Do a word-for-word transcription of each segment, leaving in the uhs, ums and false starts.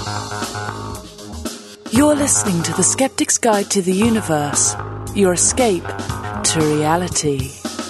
You're listening to The Skeptic's Guide to the Universe, your escape to reality.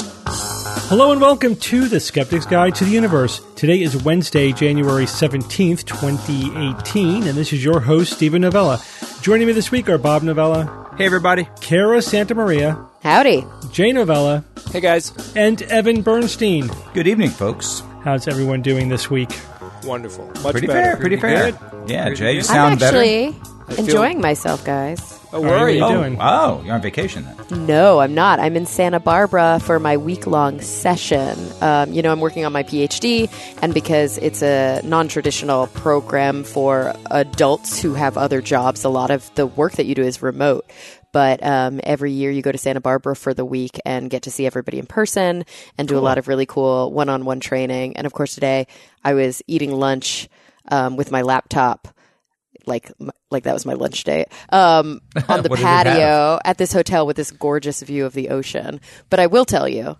Hello and welcome to The Skeptic's Guide to the Universe. Today is Wednesday, January seventeenth, twenty eighteen, and this is your host, Stephen Novella. Joining me this week are Bob Novella. Hey, everybody. Kara Santa Maria. Howdy. Jay Novella. Hey, guys. And Evan Bernstein. Good evening, folks. How's everyone doing this week? Wonderful. Much pretty better. fair, pretty, pretty fair. Good. Yeah, pretty Jay, you good. sound I'm better. actually I enjoying feel... myself, guys. Oh, where are you? How are you Oh, doing? oh, you're on vacation then. No, I'm not. I'm in Santa Barbara for my week-long session. Um, you know, I'm working on my P H D, and because it's a non-traditional program for adults who have other jobs, a lot of the work that you do is remote. But um, every year you go to Santa Barbara for the week and get to see everybody in person and do Cool. a lot of really cool one-on-one training. And of course, today I was eating lunch um, with my laptop. Like, like that was my lunch date um, on the What did it patio at this hotel with this gorgeous view of the ocean. But I will tell you,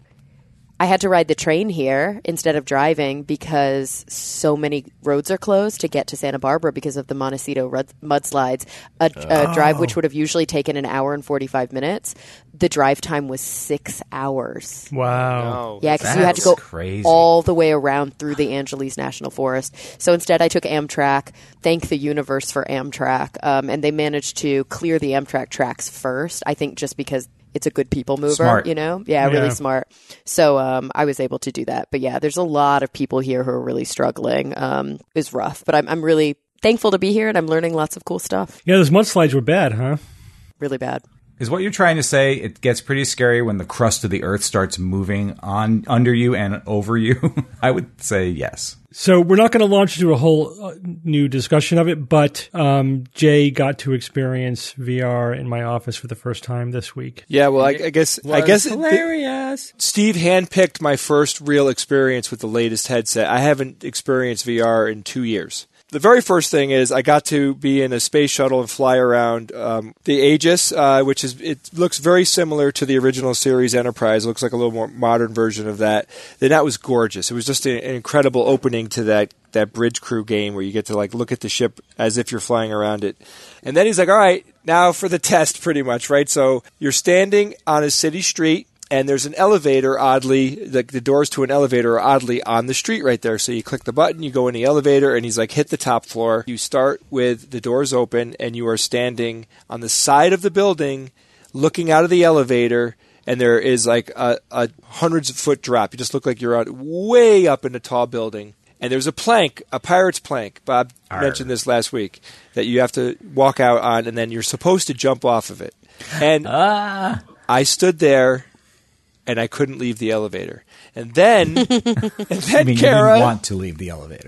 I had to ride the train here instead of driving because so many roads are closed to get to Santa Barbara because of the Montecito rud- mudslides. A, a drive which would have usually taken an hour and forty-five minutes. The drive time was six hours. Wow. Oh, Yeah, because you had to That's go crazy. all the way around through the Angeles National Forest. So instead, I took Amtrak. Thank the universe for Amtrak. Um, and they managed to clear the Amtrak tracks first, I think just because it's a good people mover, Smart. you know? Yeah, Yeah. really smart. So um, I was able to do that. But yeah, there's a lot of people here who are really struggling. Um, it was rough. But I'm, I'm really thankful to be here, and I'm learning lots of cool stuff. Yeah, those mudslides were bad, huh? Really bad. Is what you're trying to say, it gets pretty scary when the crust of the earth starts moving on under you and over you? I would say yes. So we're not going to launch into a whole uh, new discussion of it, but um, Jay got to experience V R in my office for the first time this week. Yeah, well, I, I guess I guess it- hilarious. Steve handpicked my first real experience with the latest headset. I haven't experienced V R in two years. The very first thing is I got to be in a space shuttle and fly around um, the Aegis, uh, which is it looks very similar to the original series Enterprise. It looks like a little more modern version of that. Then that was gorgeous. It was just an, an incredible opening to that that Bridge Crew game where you get to like look at the ship as if you're flying around it. And then he's like, "All right, now for the test," pretty much, right? So you're standing on a city street. And there's an elevator, oddly, like the doors to an elevator are oddly on the street right there. So you click the button, you go in the elevator, and he's like, hit the top floor. You start with the doors open, and you are standing on the side of the building, looking out of the elevator, and there is like a, a hundreds of foot drop. You just look like you're out way up in a tall building. And there's a plank, a pirate's plank. Bob Arr. mentioned this last week, that you have to walk out on, and then you're supposed to jump off of it. And Ah. I stood there. And I couldn't leave the elevator. And then, and I then mean, Kara, you didn't want to leave the elevator.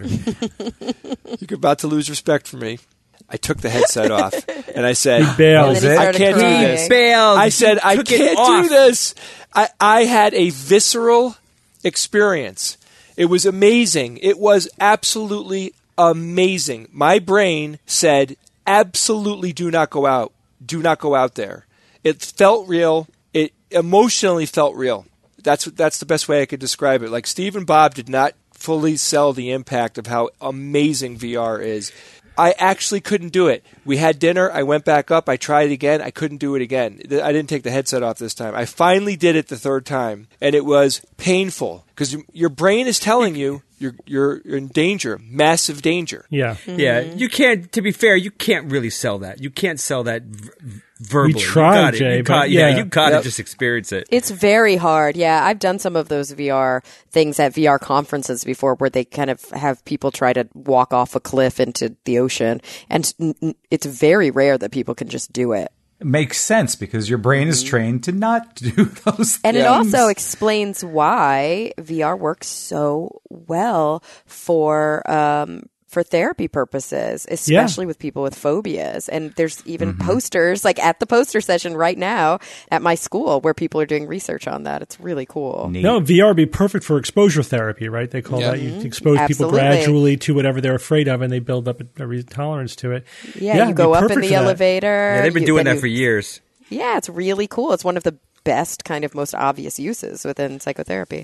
you're about to lose respect for me. I took the headset off, and I said, bailed. And then he it? I started can't do crying. this. Bailed. I said, I Took it can't off. do this. I, I had a visceral experience. It was amazing. It was absolutely amazing. My brain said, absolutely do not go out. Do not go out there. It felt real. It emotionally felt real. That's that's the best way I could describe it. Like Steve and Bob did not fully sell the impact of how amazing V R is. I actually couldn't do it. We had dinner. I went back up. I tried it again. I couldn't do it again. I didn't take the headset off this time. I finally did it the third time, and it was painful because your brain is telling you you're you're in danger, massive danger. Yeah. Yeah, you can't. To be fair, you can't really sell that. You can't sell that v- verbally. We tried, you gotta, Jay, you but got, yeah, yeah. you gotta Yep. just experience it. It's very hard. Yeah, I've done some of those V R things at V R conferences before where they kind of have people try to walk off a cliff into the ocean. And n- n- it's very rare that people can just do it. It makes sense because your brain is trained to not do those And things. it also explains why V R works so well for um, for therapy purposes, especially with people with phobias. And there's even Mm-hmm. posters, like at the poster session right now at my school, where people are doing research on that. It's really cool. Neat. No, V R would be perfect for exposure therapy, right? They call Yeah. that. You expose people Absolutely. gradually to whatever they're afraid of, and they build up a, a tolerance to it. Yeah, it'd you be go up in perfect the for that. elevator. Yeah, they've been you- doing then that for you- years. Yeah, it's really cool. It's one of the best, kind of most obvious uses within psychotherapy.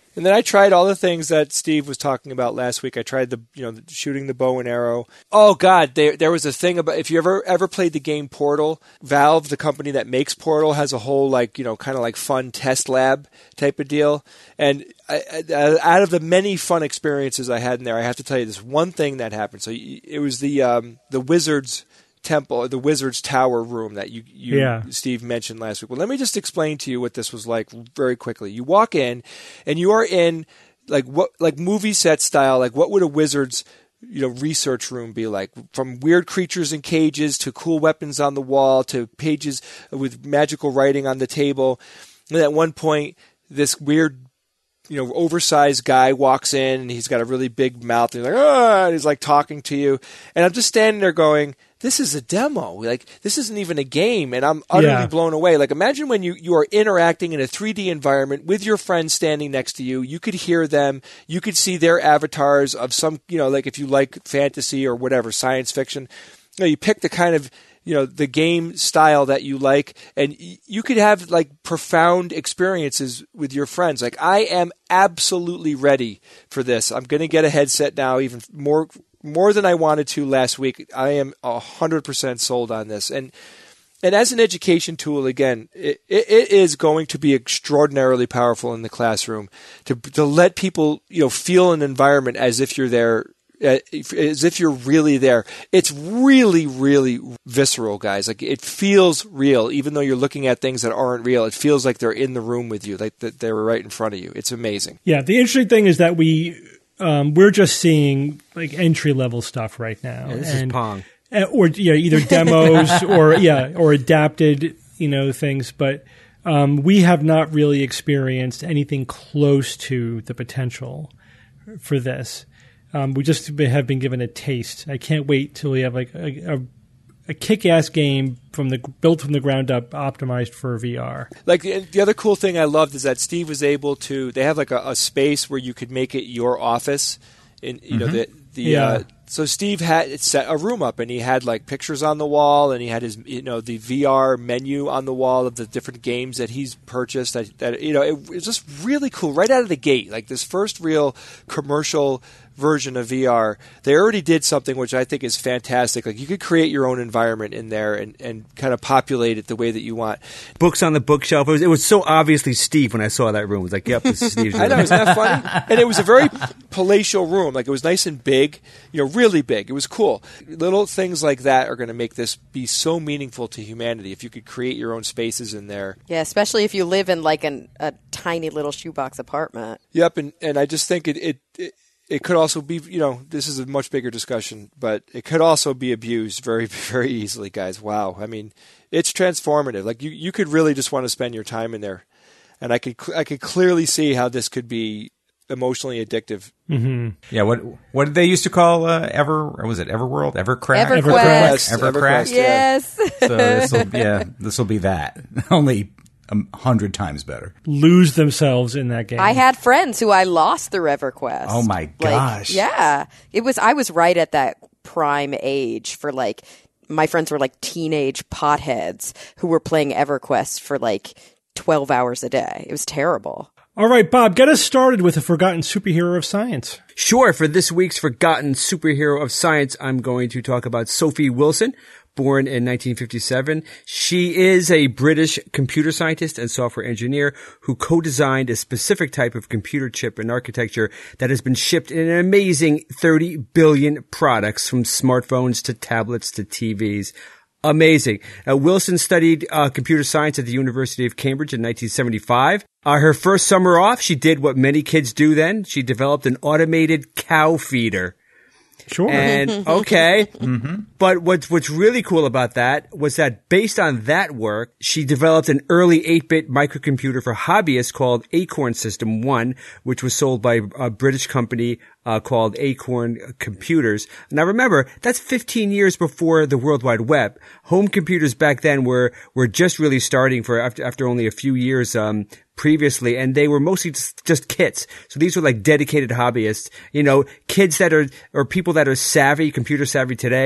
And then I tried all the things that Steve was talking about last week. I tried the, you know, the shooting the bow and arrow. Oh God, there there was a thing about, if you ever ever played the game Portal, Valve, the company that makes Portal, has a whole like, you know, kind of like fun test lab type of deal. And I, I, out of the many fun experiences I had in there, I have to tell you this one thing that happened. So it was the um, the Wizards Temple, the Wizard's Tower room that you, you yeah. Steve mentioned last week. Well, let me just explain to you what this was like very quickly. You walk in, and you are in like what, like movie set style. Like what would a wizard's, you know, research room be like? From weird creatures in cages to cool weapons on the wall to pages with magical writing on the table. And at one point, this weird, you know, oversized guy walks in, and he's got a really big mouth. And he's like, ah, and he's like talking to you, and I'm just standing there going, this is a demo. Like, this isn't even a game, and I'm utterly yeah. blown away. Like, imagine when you, you are interacting in a three D environment with your friends standing next to you. You could hear them. You could see their avatars of some, you know, like if you like fantasy or whatever, science fiction. You know, you pick the kind of, you know, the game style that you like, and you could have like profound experiences with your friends. Like, I am absolutely ready for this. I'm going to get a headset now, even more more than I wanted to last week. I am one hundred percent sold on this. And and as an education tool, again, it, it is going to be extraordinarily powerful in the classroom to to let people, you know, feel an environment as if you're there, as if you're really there. It's really, really visceral, guys. Like, it feels real, even though you're looking at things that aren't real. It feels like they're in the room with you, like that they're right in front of you. It's amazing. Yeah, the interesting thing is that we um, we're just seeing like entry level stuff right now. Yeah, this and, is Pong, or yeah, either demos or yeah, or adapted, you know, things, but. Um, we have not really experienced anything close to the potential for this. Um, we just have been given a taste. I can't wait till we have like a, a, a kick-ass game from the built from the ground up, optimized for V R. Like the, the other cool thing I loved is that Steve was able to. They have like a, a space where you could make it your office. In you mm-hmm. know the the. Yeah. Uh, so Steve had set a room up, and he had like pictures on the wall, and he had his you know the V R menu on the wall of the different games that he's purchased. That, that you know it, it was just really cool right out of the gate. Like this first real commercial version of V R, they already did something which I think is fantastic. Like you could create your own environment in there and, and kind of populate it the way that you want. Books on the bookshelf. It was, it was so obviously Steve when I saw that room. It was like, yep, this is Steve's room. I know, isn't that funny? And it was a very palatial room. Like it was nice and big, you know, really big. It was cool. Little things like that are going to make this be so meaningful to humanity if you could create your own spaces in there. Yeah, especially if you live in like an, a tiny little shoebox apartment. Yep, and, and I just think it, it, it It could also be, you know, this is a much bigger discussion, but it could also be abused very, very easily, guys. Wow. I mean, it's transformative. Like you, you could really just want to spend your time in there. And I could, I could clearly see how this could be emotionally addictive. Mm-hmm. Yeah. What, what did they used to call, uh, Ever, or was it Everworld? Evercraft? EverQuest. Evercraft. EverQuest, Yes. So this will, yeah, this will be that. Only a hundred times better. Lose themselves in that game. I had friends who I lost through EverQuest. Oh my gosh. Like, yeah. It was, I was right at that prime age for like, my friends were like teenage potheads who were playing EverQuest for like twelve hours a day. It was terrible. All right, Bob, get us started with a forgotten superhero of science. Sure. For this week's Forgotten Superhero of Science, I'm going to talk about Sophie Wilson, born in nineteen fifty-seven. She is a British computer scientist and software engineer who co-designed a specific type of computer chip and architecture that has been shipped in an amazing thirty billion products, from smartphones to tablets to T Vs. Amazing. Uh, Wilson studied uh, computer science at the University of Cambridge in nineteen seventy-five. Uh, her first summer off, she did what many kids do then. She developed an automated cow feeder. Sure. And okay. Mm-hmm. But what's, what's really cool about that was that based on that work, she developed an early eight-bit microcomputer for hobbyists called Acorn System one, which was sold by a British company uh, called Acorn Computers. Now remember, that's fifteen years before the World Wide Web. Home computers back then were, were just really starting for after, after only a few years, um, previously, and they were mostly just, just kits. So these were like dedicated hobbyists, you know, kids that are, or people that are savvy, computer savvy today.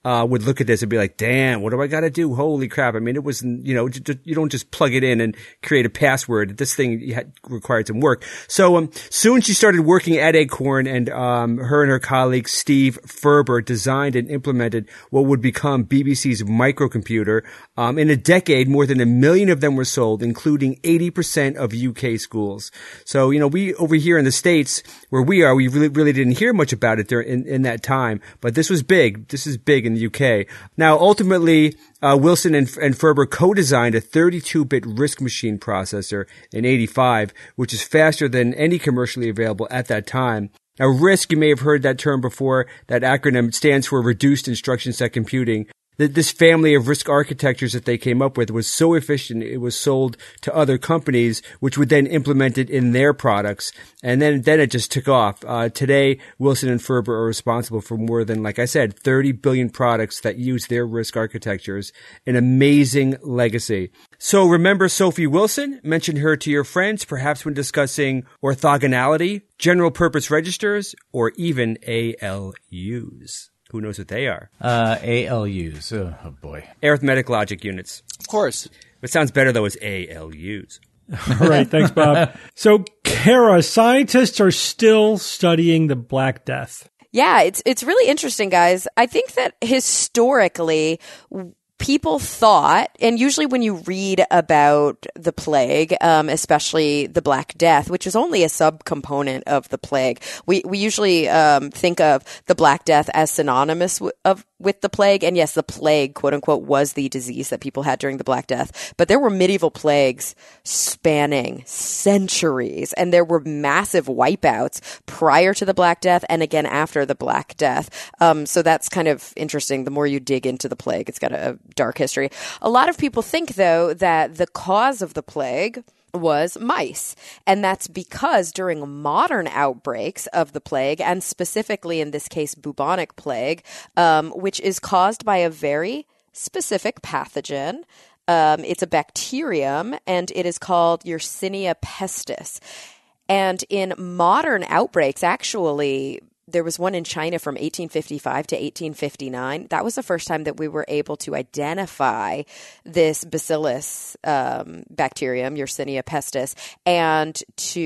uh, would look at this and be like, damn, what do I got to do? Holy crap. I mean, it was, you know, you don't just plug it in and create a password. This thing had required some work. So um, soon she started working at Acorn, and um, her and her colleague Steve Ferber designed and implemented what would become B B C's microcomputer. Um, in a decade, more than a million of them were sold, including eighty percent of U K schools. So, you know, we over here in the States where we are, we really, really didn't hear much about it during, in, in that time. But this was big. This is big in the U K. Now, ultimately, uh, Wilson and, and Ferber co-designed a thirty-two bit RISC machine processor in eighty-five, which is faster than any commercially available at that time. Now, RISC, you may have heard that term before. That acronym stands for Reduced Instruction Set Computing. That this family of RISC architectures that they came up with was so efficient, it was sold to other companies, which would then implement it in their products. And then, then it just took off. Uh, today, Wilson and Ferber are responsible for more than, like I said, thirty billion products that use their RISC architectures. An amazing legacy. So remember Sophie Wilson? Mention her to your friends, perhaps when discussing orthogonality, general purpose registers, or even A L Us. Who knows what they are? Uh, A L Us. Oh, oh, boy. Arithmetic logic units. Of course. It sounds better, though, as A L Us. All right. Thanks, Bob. So, Kara, scientists are still studying the Black Death. Yeah, it's it's really interesting, guys. I think that historically, people thought, and usually when you read about the plague, um, especially the Black Death, which is only a subcomponent of the plague, we we usually um, think of the Black Death as synonymous w- of with the plague. And yes, the plague, quote unquote, was the disease that people had during the Black Death. But there were medieval plagues spanning centuries, and there were massive wipeouts prior to the Black Death and again after the Black Death. Um, so that's kind of interesting. The more you dig into the plague, it's got a dark history. A lot of people think, though, that the cause of the plague was mice. And that's because during modern outbreaks of the plague, and specifically in this case, bubonic plague, um, which is caused by a very specific pathogen. Um, it's a bacterium, and it is called Yersinia pestis. And in modern outbreaks, actually, there was one in China from eighteen fifty-five to eighteen fifty-nine. That was the first time that we were able to identify this bacillus um, bacterium, Yersinia pestis, and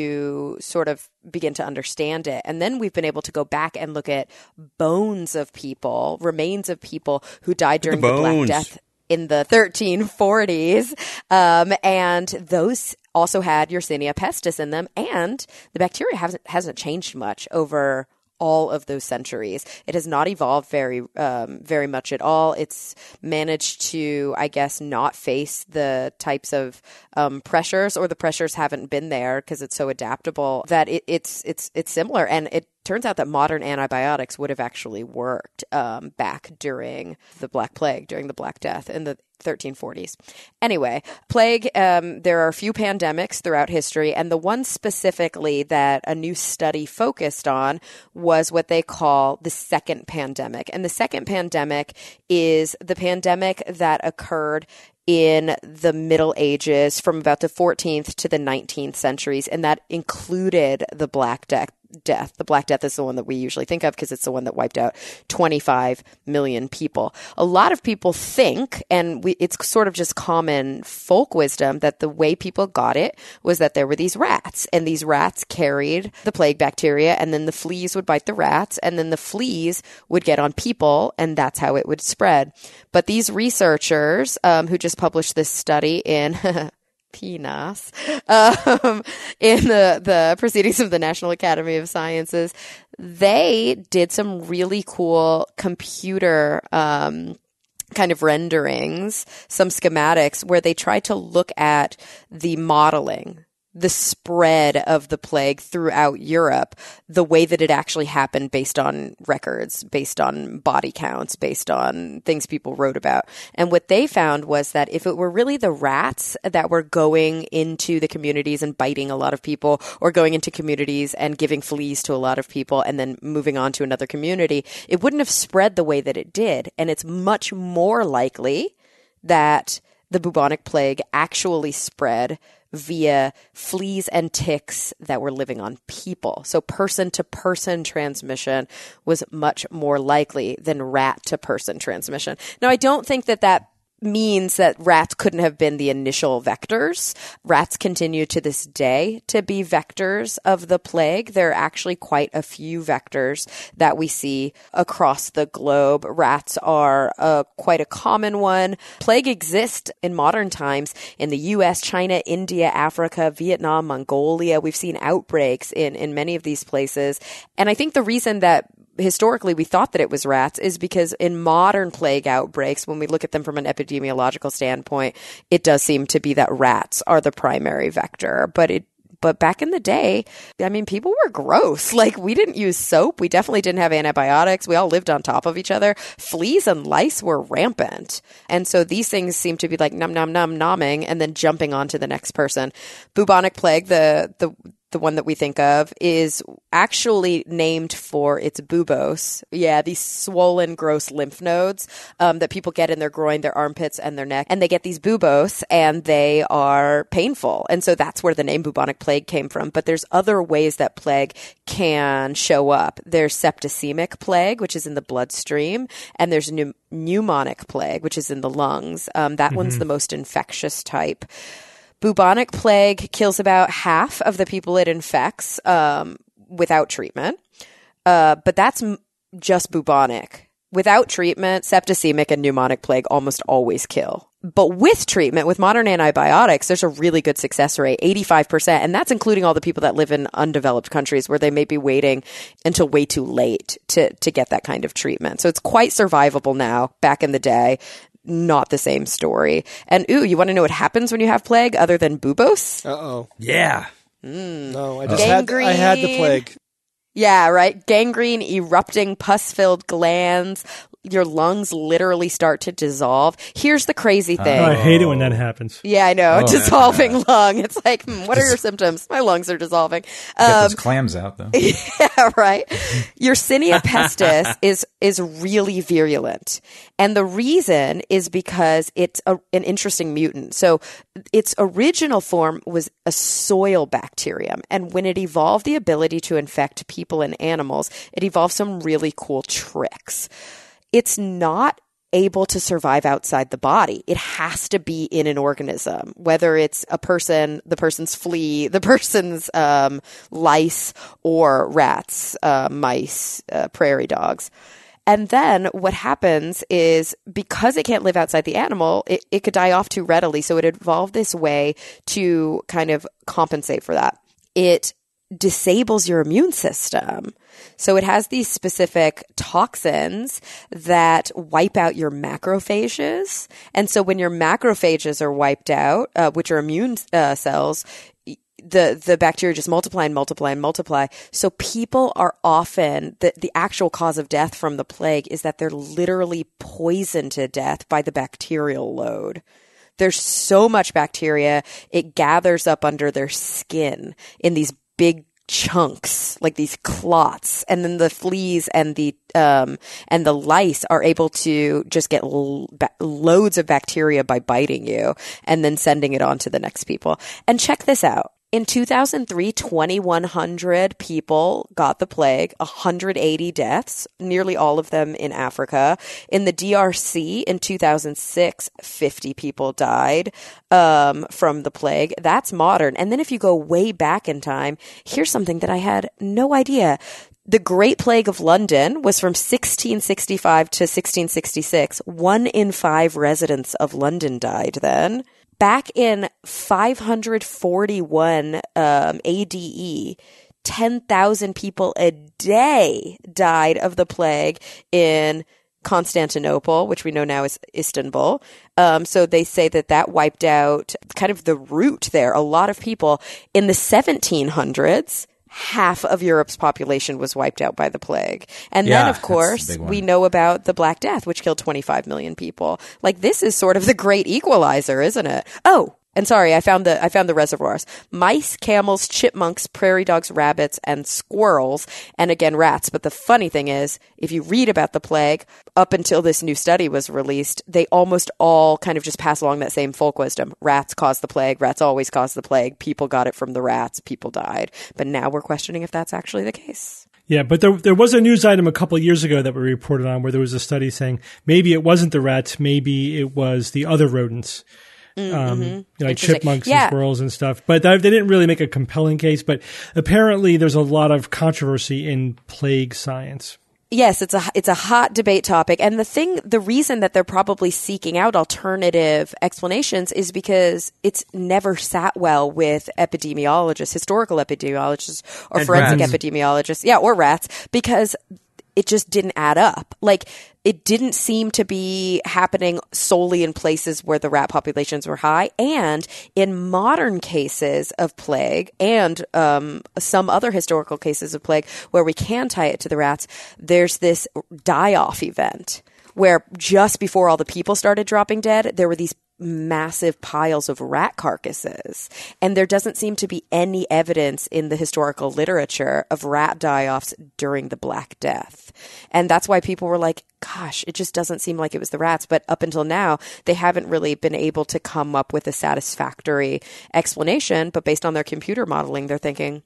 to sort of begin to understand it. And then we've been able to go back and look at bones of people, remains of people who died during the, the Black Death in the thirteen forties. Um, and those also had Yersinia pestis in them. And the bacteria hasn't, hasn't changed much over all of those centuries. It has not evolved very, um, very much at all. It's managed to, I guess, not face the types of um, pressures, or the pressures haven't been there because it's so adaptable that it, it's it's it's similar. And it turns out that modern antibiotics would have actually worked um, back during the Black Plague, during the Black Death in the thirteen forties. Anyway, plague, um, there are a few pandemics throughout history, and the one specifically that a new study focused on was what they call the second pandemic. And the second pandemic is the pandemic that occurred in the Middle Ages from about the fourteenth to the nineteenth centuries, and that included the Black Death. Death. The Black Death is the one that we usually think of because it's the one that wiped out twenty-five million people. A lot of people think, and we, it's sort of just common folk wisdom, that the way people got it was that there were these rats, and these rats carried the plague bacteria, and then the fleas would bite the rats, and then the fleas would get on people, and that's how it would spread. But these researchers um, who just published this study in P N A S, um, in the, the Proceedings of the National Academy of Sciences, they did some really cool computer um, kind of renderings, some schematics, where they tried to look at the modeling, the spread of the plague throughout Europe, the way that it actually happened based on records, based on body counts, based on things people wrote about. And what they found was that if it were really the rats that were going into the communities and biting a lot of people, or going into communities and giving fleas to a lot of people and then moving on to another community, it wouldn't have spread the way that it did. And it's much more likely that the bubonic plague actually spread via fleas and ticks that were living on people. So person-to-person transmission was much more likely than rat-to-person transmission. Now, I don't think that that means that rats couldn't have been the initial vectors. Rats continue to this day to be vectors of the plague. There are actually quite a few vectors that we see across the globe. Rats are uh, quite a common one. Plague exists in modern times in the U S, China, India, Africa, Vietnam, Mongolia. We've seen outbreaks in, in many of these places. And I think the reason that historically we thought that it was rats is because in modern plague outbreaks, when we look at them from an epidemiological standpoint, it does seem to be that rats are the primary vector. But it But back in the day, I mean, people were gross. Like, we didn't use soap. We definitely didn't have antibiotics. We all lived on top of each other. Fleas and lice were rampant. And so these things seem to be like num, num, num, nomming and then jumping on to the next person. Bubonic plague, the, the, the one that we think of, is actually named for its buboes. Yeah, these swollen, gross lymph nodes um, that people get in their groin, their armpits, and their neck. And they get these buboes, and they are painful. And so that's where the name bubonic plague came from. But there's other ways that plague can show up. There's septicemic plague, which is in the bloodstream, and there's pneum- pneumonic plague, which is in the lungs. Um, that mm-hmm. one's the most infectious type. Bubonic plague kills about half of the people it infects um, without treatment, uh, but that's m- just bubonic. Without treatment, septicemic and pneumonic plague almost always kill. But with treatment, with modern antibiotics, there's a really good success rate, eighty-five percent, and that's including all the people that live in undeveloped countries where they may be waiting until way too late to, to get that kind of treatment. So it's quite survivable now. Back in the day, not the same story. And ooh, you want to know what happens when you have plague other than buboes? Uh-oh. Yeah. Mm. No, I just had, I had the plague. Yeah, right. Gangrene, erupting, pus-filled glands. Your lungs literally start to dissolve. Here's the crazy thing. Oh, I hate it when that happens. Yeah, I know. Oh, dissolving yeah. lung. It's like, hmm, what are your symptoms? My lungs are dissolving. Get Um, those clams out, though. yeah, right. Yersinia pestis is is really virulent. And the reason is because it's a, an interesting mutant. So its original form was a soil bacterium. And when it evolved the ability to infect people and animals, it evolved some really cool tricks. It's not able to survive outside the body. It has to be in an organism, whether it's a person, the person's flea, the person's um, lice, or rats, uh, mice, uh, prairie dogs. And then what happens is because it can't live outside the animal, it, it could die off too readily. So it evolved this way to kind of compensate for that. It disables your immune system. So it has these specific toxins that wipe out your macrophages. And so when your macrophages are wiped out, uh, which are immune uh, cells, the, the bacteria just multiply and multiply and multiply. So people are often, the, the actual cause of death from the plague is that they're literally poisoned to death by the bacterial load. There's so much bacteria, it gathers up under their skin in these big chunks, like these clots, and then the fleas and the um and the lice are able to just get l- ba- loads of bacteria by biting you and then sending it on to the next people. And check this out. In two thousand three, twenty-one hundred people got the plague, one hundred eighty deaths, nearly all of them in Africa. In the D R C in two thousand six, fifty people died um, from the plague. That's modern. And then if you go way back in time, here's something that I had no idea. The Great Plague of London was from sixteen sixty-five to sixteen sixty-six. One in five residents of London died then. Back in five hundred forty-one um, A D E, ten thousand people a day died of the plague in Constantinople, which we know now is Istanbul. Um, so they say that that wiped out kind of the root there. A lot of people in the seventeen hundreds. Half of Europe's population was wiped out by the plague. And Yeah, then, of course, we know about the Black Death, which killed twenty-five million people. Like, this is sort of the great equalizer, isn't it? Oh, And sorry, I found the I found the reservoirs. Mice, camels, chipmunks, prairie dogs, rabbits, and squirrels, and again rats. But the funny thing is, if you read about the plague, up until this new study was released, they almost all kind of just pass along that same folk wisdom. Rats caused the plague. Rats always cause the plague. People got it from the rats. People died. But now we're questioning if that's actually the case. Yeah, but there there was a news item a couple of years ago that we reported on where there was a study saying maybe it wasn't the rats, maybe it was the other rodents. Mm-hmm. Um, you know, like Interesting. chipmunks Yeah. and squirrels and stuff. But they didn't really make a compelling case. But apparently there's a lot of controversy in plague science. Yes, it's a it's a hot debate topic, and the thing, the reason that they're probably seeking out alternative explanations is because it's never sat well with epidemiologists, historical epidemiologists, or And forensic rats. epidemiologists, yeah, or rats, because it just didn't add up. Like, it didn't seem to be happening solely in places where the rat populations were high. And in modern cases of plague and um, some other historical cases of plague where we can tie it to the rats, there's this die-off event where just before all the people started dropping dead, there were these massive piles of rat carcasses. And there doesn't seem to be any evidence in the historical literature of rat die-offs during the Black Death. And that's why people were like, gosh, it just doesn't seem like it was the rats. But up until now, they haven't really been able to come up with a satisfactory explanation. But based on their computer modeling, they're thinking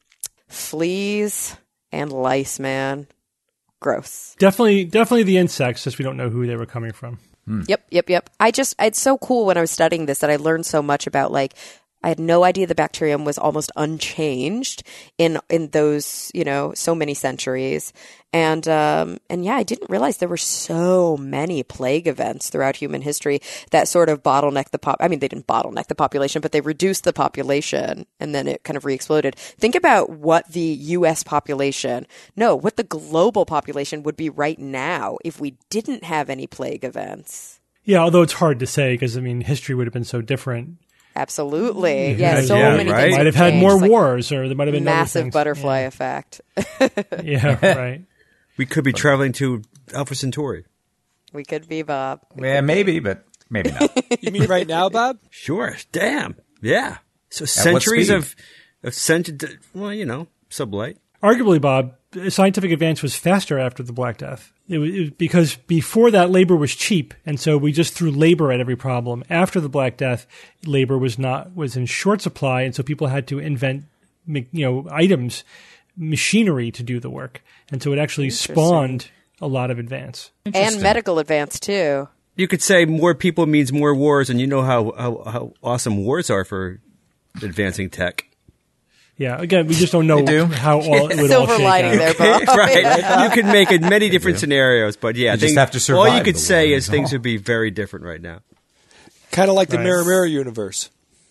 fleas and lice, man. Gross. Definitely, definitely the insects, just we don't know who they were coming from. Yep, yep, yep. I just, it's so cool when I was studying this that I learned so much about, like, I had no idea the bacterium was almost unchanged in in those, you know, so many centuries. And, um, and yeah, I didn't realize there were so many plague events throughout human history that sort of bottlenecked the pop. I mean, they didn't bottleneck the population, but they reduced the population and then it kind of re-exploded. Think about what the U S population, no, what the global population would be right now if we didn't have any plague events. Yeah, although it's hard to say because, I mean, history would have been so different. Absolutely. Yeah, Yeah, so yeah, many right. things. Might have have had changed, more like wars, or there might have been other massive things. butterfly effect. Yeah, yeah right. We could be traveling to Alpha Centauri. We could be, Bob. We Yeah, could maybe, but maybe not. You mean right now, Bob? Sure. Damn. Yeah. So what centuries speed? of, of cent- well, you know, sublight. Arguably, Bob, scientific advance was faster after the Black Death. It was, it was because before that, labor was cheap, and so we just threw labor at every problem. After the Black Death, labor was not was in short supply, and so people had to invent, you know, items, machinery to do the work, and so it actually spawned a lot of advance. And medical advance, too. You could say more people means more wars, and you know how, how, how awesome wars are for advancing tech. Yeah, again, we just don't know do. how all it would all Silver shake lining out. there, Bob. right. You could make it many different scenarios, but yeah, You just things- have to survive all you could the say war, is is things all. would be very different right now. Kind of like the Right. Mirror Mirror universe.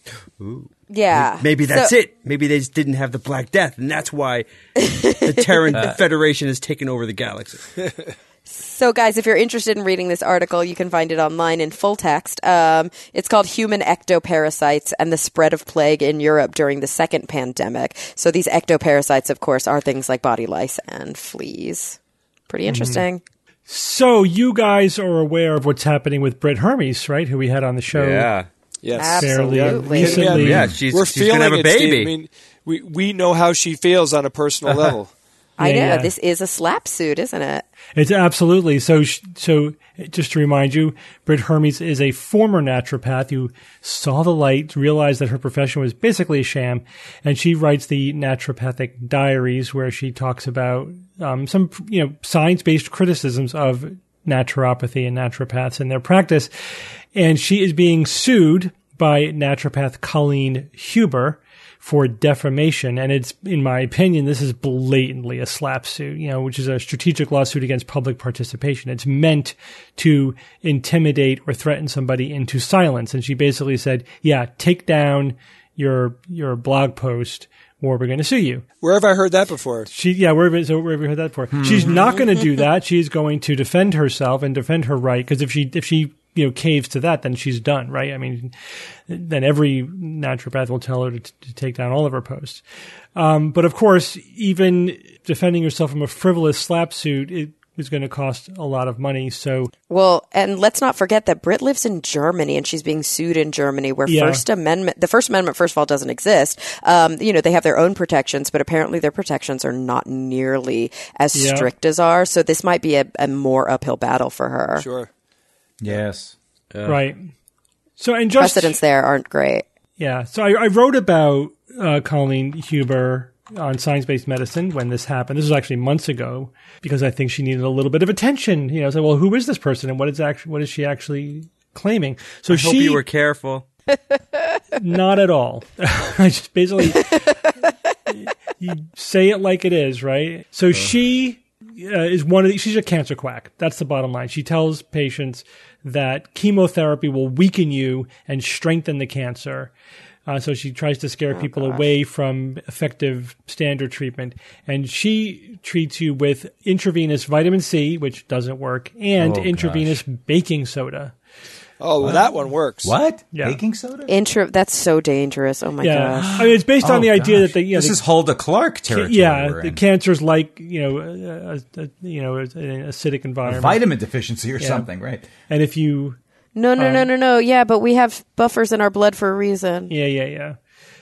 Yeah. Maybe that's So- it. Maybe they just didn't have the Black Death, and that's why the Terran Federation has taken over the galaxy. So, guys, if you're interested in reading this article, you can find it online in full text. Um, it's called Human Ectoparasites and the Spread of Plague in Europe During the Second Pandemic. So these ectoparasites, of course, are things like body lice and fleas. Pretty interesting. So you guys are aware of what's happening with Britt Hermes, right? Who we had on the show. Yes. Fairly Absolutely. recently. Yeah, she's, We're she's going feeling to have a it, Steve. baby. I mean, we, we know how she feels on a personal level. I know. Yeah, yeah. This is a slap suit, isn't it? It's absolutely so. sh- So, just to remind you, Britt Hermes is a former naturopath who saw the light, realized that her profession was basically a sham, and she writes the Naturopathic Diaries, where she talks about um, some, you know, science-based criticisms of naturopathy and naturopaths and their practice. And she is being sued by naturopath Colleen Huber for defamation. And it's, in my opinion, this is blatantly a slap suit, you know, which is a strategic lawsuit against public participation. It's meant to intimidate or threaten somebody into silence. And she basically said, yeah, take down your, your blog post or we're going to sue you. Where have I heard that before? She, yeah, wherever, so wherever you heard that before. She's not going to do that. She's going to defend herself and defend her right. Because if she, if she, you know, caves to that, then she's done, right? I mean, then every naturopath will tell her to, to take down all of her posts. Um, but of course, even defending yourself from a frivolous slap suit, it is going to cost a lot of money. So, well, and let's not forget that Britt lives in Germany and she's being sued in Germany, where Yeah. First Amendment, the First Amendment, first of all, doesn't exist. Um, you know, they have their own protections, but apparently their protections are not nearly as Yeah. strict as ours. So this might be a, a more uphill battle for her. Sure. Yes. right. So, and just Precedents there aren't great. yeah. So I, I wrote about uh, Colleen Huber on Science-Based Medicine when this happened. This was actually months ago because I think she needed a little bit of attention. You know, so well, who is this person and what is actually what is she actually claiming? So I she hope you were careful. not at all. I just basically you say it like it is, right? So she uh, is one of the, she's a cancer quack. That's the bottom line. She tells patients that chemotherapy will weaken you and strengthen the cancer. Uh, so she tries to scare Oh, people gosh. away from effective standard treatment. And she treats you with intravenous vitamin C, which doesn't work, and Oh, intravenous baking soda. Oh, well, that one works. What? Yeah. Baking soda? Intro, that's so dangerous. Oh my Yeah. gosh. I mean, it's based on Oh, the idea gosh. that the, you know, this the- is Hulda Clark territory. yeah, we're the in. cancer's like, you know, a, a, a, you know, an acidic environment. Vitamin deficiency or something, right? And if you, No, no, no, no, no. Yeah, but we have buffers in our blood for a reason. yeah, yeah, yeah.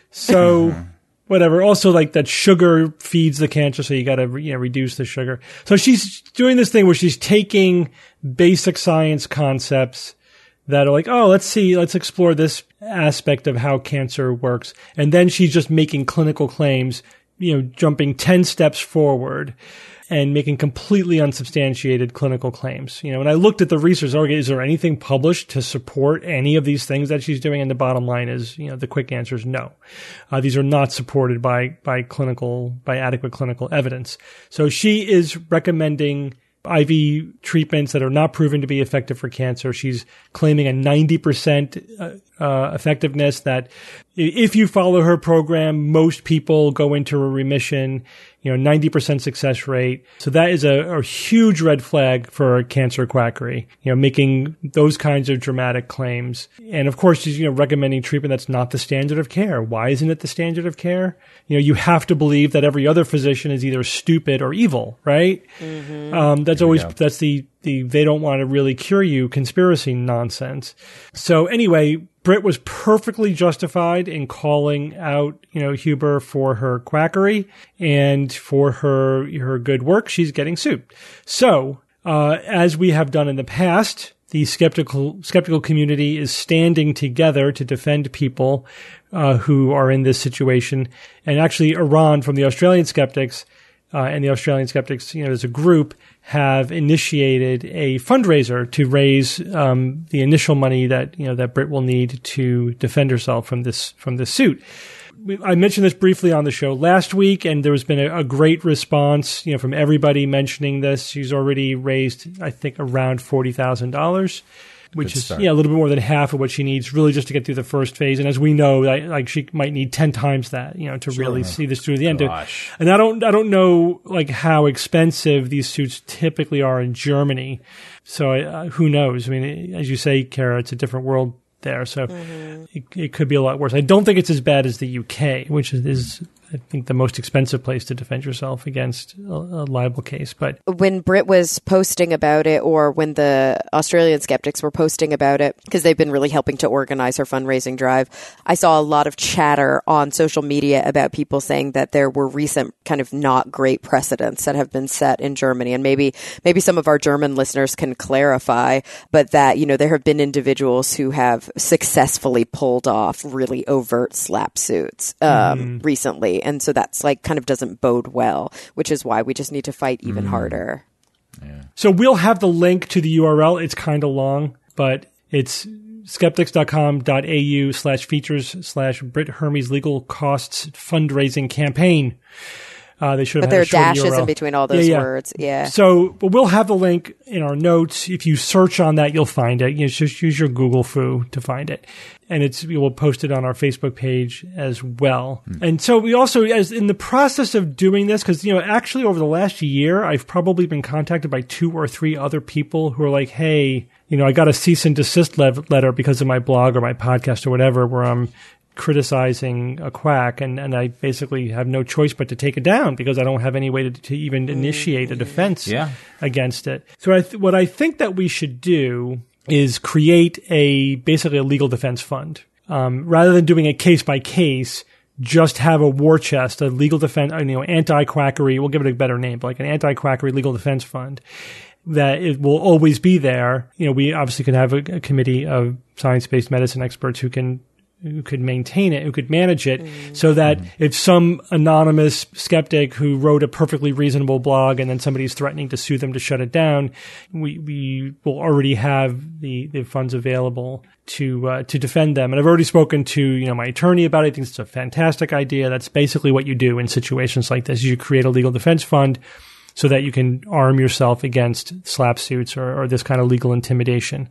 So, whatever. Also, like that sugar feeds the cancer, so you got to you know reduce the sugar. So she's doing this thing where she's taking basic science concepts that are like, oh, let's see, let's explore this aspect of how cancer works, and then she's just making clinical claims, you know, jumping ten steps forward and making completely unsubstantiated clinical claims. You know, and I looked at the research, okay, is there anything published to support any of these things that she's doing? And the bottom line is, you know, the quick answer is no. Uh, these are not supported by, by clinical, by adequate clinical evidence. So she is recommending I V treatments that are not proven to be effective for cancer. She's claiming a ninety percent uh, uh, effectiveness, that if you follow her program, most people go into a remission, you know, ninety percent success rate. So that is a, a huge red flag for cancer quackery, you know, making those kinds of dramatic claims. And of course, she's, you know, recommending treatment that's not the standard of care. Why isn't it the standard of care? You know, you have to believe that every other physician is either stupid or evil, right? Mm-hmm. Um, that's always, that's the, the, they don't want to really cure you conspiracy nonsense. So anyway, Britt was perfectly justified in calling out, you know, Huber for her quackery and for her, her good work. She's getting sued. So, uh, as we have done in the past, the skeptical, skeptical community is standing together to defend people, uh, who are in this situation. And actually, Iran from the Australian skeptics, Uh, and the Australian skeptics, you know, as a group, have initiated a fundraiser to raise um, the initial money that you know that Britt will need to defend herself from this from this suit. We, I mentioned this briefly on the show last week, and there has been a, a great response, you know, from everybody mentioning this. She's already raised, I think, around forty thousand dollars. Which Good is start. yeah a little bit more than half of what she needs, really, just to get through the first phase. And as we know, like, like she might need ten times that, you know, to really see this through the end. Gosh. And I don't, I don't know like how expensive these suits typically are in Germany. So uh, who knows? I mean, as you say, Kara, it's a different world there, so Mm-hmm. it, it could be a lot worse. I don't think it's as bad as the U K, which is, is I think, the most expensive place to defend yourself against a, a libel case. But When Britt was posting about it, or when the Australian skeptics were posting about it, because they've been really helping to organize her fundraising drive, I saw a lot of chatter on social media about people saying that there were recent kind of not great precedents that have been set in Germany. And maybe, maybe some of our German listeners can clarify, but that, you know, there have been individuals who have successfully pulled off really overt slap suits um, mm. recently. And so that's like kind of doesn't bode well, which is why we just need to fight even mm. harder. Yeah. So we'll have the link to the U R L. It's kind of long, but it's skeptics.com.au slash features slash Britt Hermes legal costs fundraising campaign. Uh, they should have but had there are a short dashes U R L. in between all those yeah, yeah. words. Yeah. So but we'll have the link in our notes. If you search on that, you'll find it. You know, just use your Google foo to find it. And it's, we will post it on our Facebook page as well. Mm. And so we also, as in the process of doing this, because, you know, actually over the last year, I've probably been contacted by two or three other people who are like, hey, you know, I got a cease and desist le- letter because of my blog or my podcast or whatever, where I'm criticizing a quack, and, and I basically have no choice but to take it down because I don't have any way to, to even initiate a defense Yeah. against it. So I th- what I think that we should do is create a basically a legal defense fund. Um, rather than doing it case by case, just have a war chest, a legal defense, you know, anti-quackery, we'll give it a better name, but like an anti-quackery legal defense fund that it will always be there. You know, we obviously could have a, a committee of science-based medicine experts who can who could maintain it, who could manage it, mm. so that mm. if some anonymous skeptic who wrote a perfectly reasonable blog and then somebody's threatening to sue them to shut it down, we we will already have the, the funds available to uh, to defend them. And I've already spoken to you know my attorney about it. I think it's a fantastic idea. That's basically what you do in situations like this. You create a legal defense fund so that you can arm yourself against slap suits or, or this kind of legal intimidation.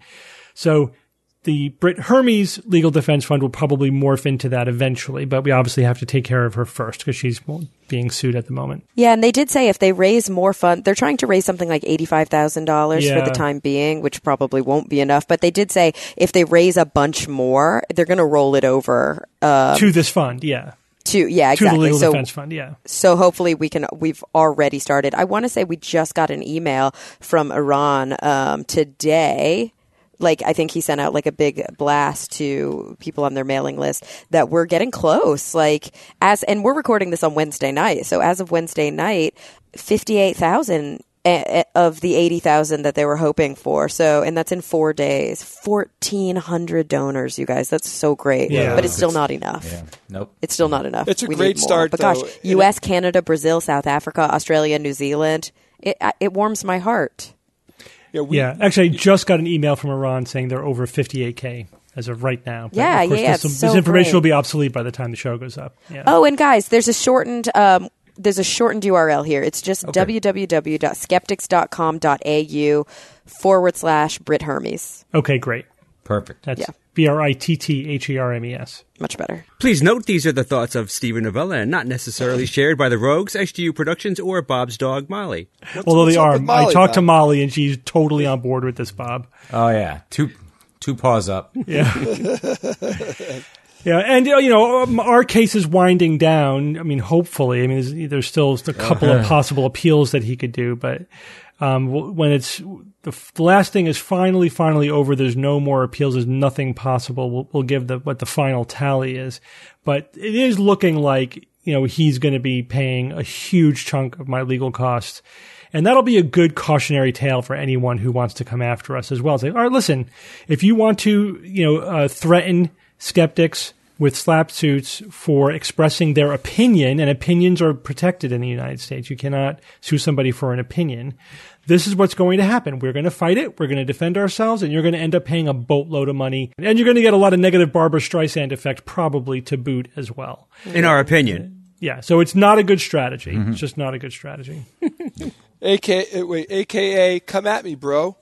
So the Britt Hermes Legal Defense Fund will probably morph into that eventually, but we obviously have to take care of her first because she's being sued at the moment. Yeah, and they did say if they raise more funds, they're trying to raise something like eighty-five thousand dollars yeah. for the time being, which probably won't be enough. But they did say if they raise a bunch more, they're going to roll it over. Um, to this fund, yeah. To yeah, exactly. To the Legal so, Defense Fund, yeah. So hopefully we can. We've already started. I want to say we just got an email from Iran um, today. Like, I think he sent out like a big blast to people on their mailing list that we're getting close. Like, as, and we're recording this on Wednesday night. So as of Wednesday night, fifty-eight thousand of the eighty thousand that they were hoping for. So, and that's in four days. fourteen hundred donors, you guys. That's so great. Yeah. But it's still not enough. Yeah. Nope. It's still not enough. It's a We great need more. start, But though. gosh, U S, Canada, Brazil, South Africa, Australia, New Zealand. It, it warms my heart. Yeah, we, Yeah, actually, I just got an email from Iran saying they're over fifty-eight K as of right now. But Yeah, of course, yeah, This, it's this so information great. will be obsolete by the time the show goes up. Yeah. Oh, and guys, there's a shortened um, there's a shortened U R L here. It's just Okay. www.skeptics.com.au forward slash Britt Hermes. Okay, great. Perfect. That's Yeah. B R I T T H E R M E S. Much better. Please note these are the thoughts of Stephen Novella and not necessarily shared by the Rogues, X G U Productions, or Bob's dog, Molly. Although what's they up are. with Molly, I talked to Bob? Molly, and she's totally on board with this, Bob. Oh yeah, two two paws up. Yeah. Yeah, and you know, um, our case is winding down. I mean, hopefully. I mean, there's, there's still a couple of possible appeals that he could do, but um, w- when it's the, the last thing is finally, finally over, there's no more appeals. There's nothing possible. We'll, we'll give the what the final tally is, but it is looking like you know he's going to be paying a huge chunk of my legal costs. And that'll be a good cautionary tale for anyone who wants to come after us as well. Say, all right, listen, if you want to, you know, uh, threaten skeptics with slap suits for expressing their opinion, and opinions are protected in the United States. You cannot sue somebody for an opinion. This is what's going to happen. We're going to fight it. We're going to defend ourselves, and you're going to end up paying a boatload of money. And you're going to get a lot of negative Barbara Streisand effect probably to boot as well. In our opinion. Yeah, so it's not a good strategy. Mm-hmm. It's just not a good strategy. A K A, wait, A K A, come at me, bro.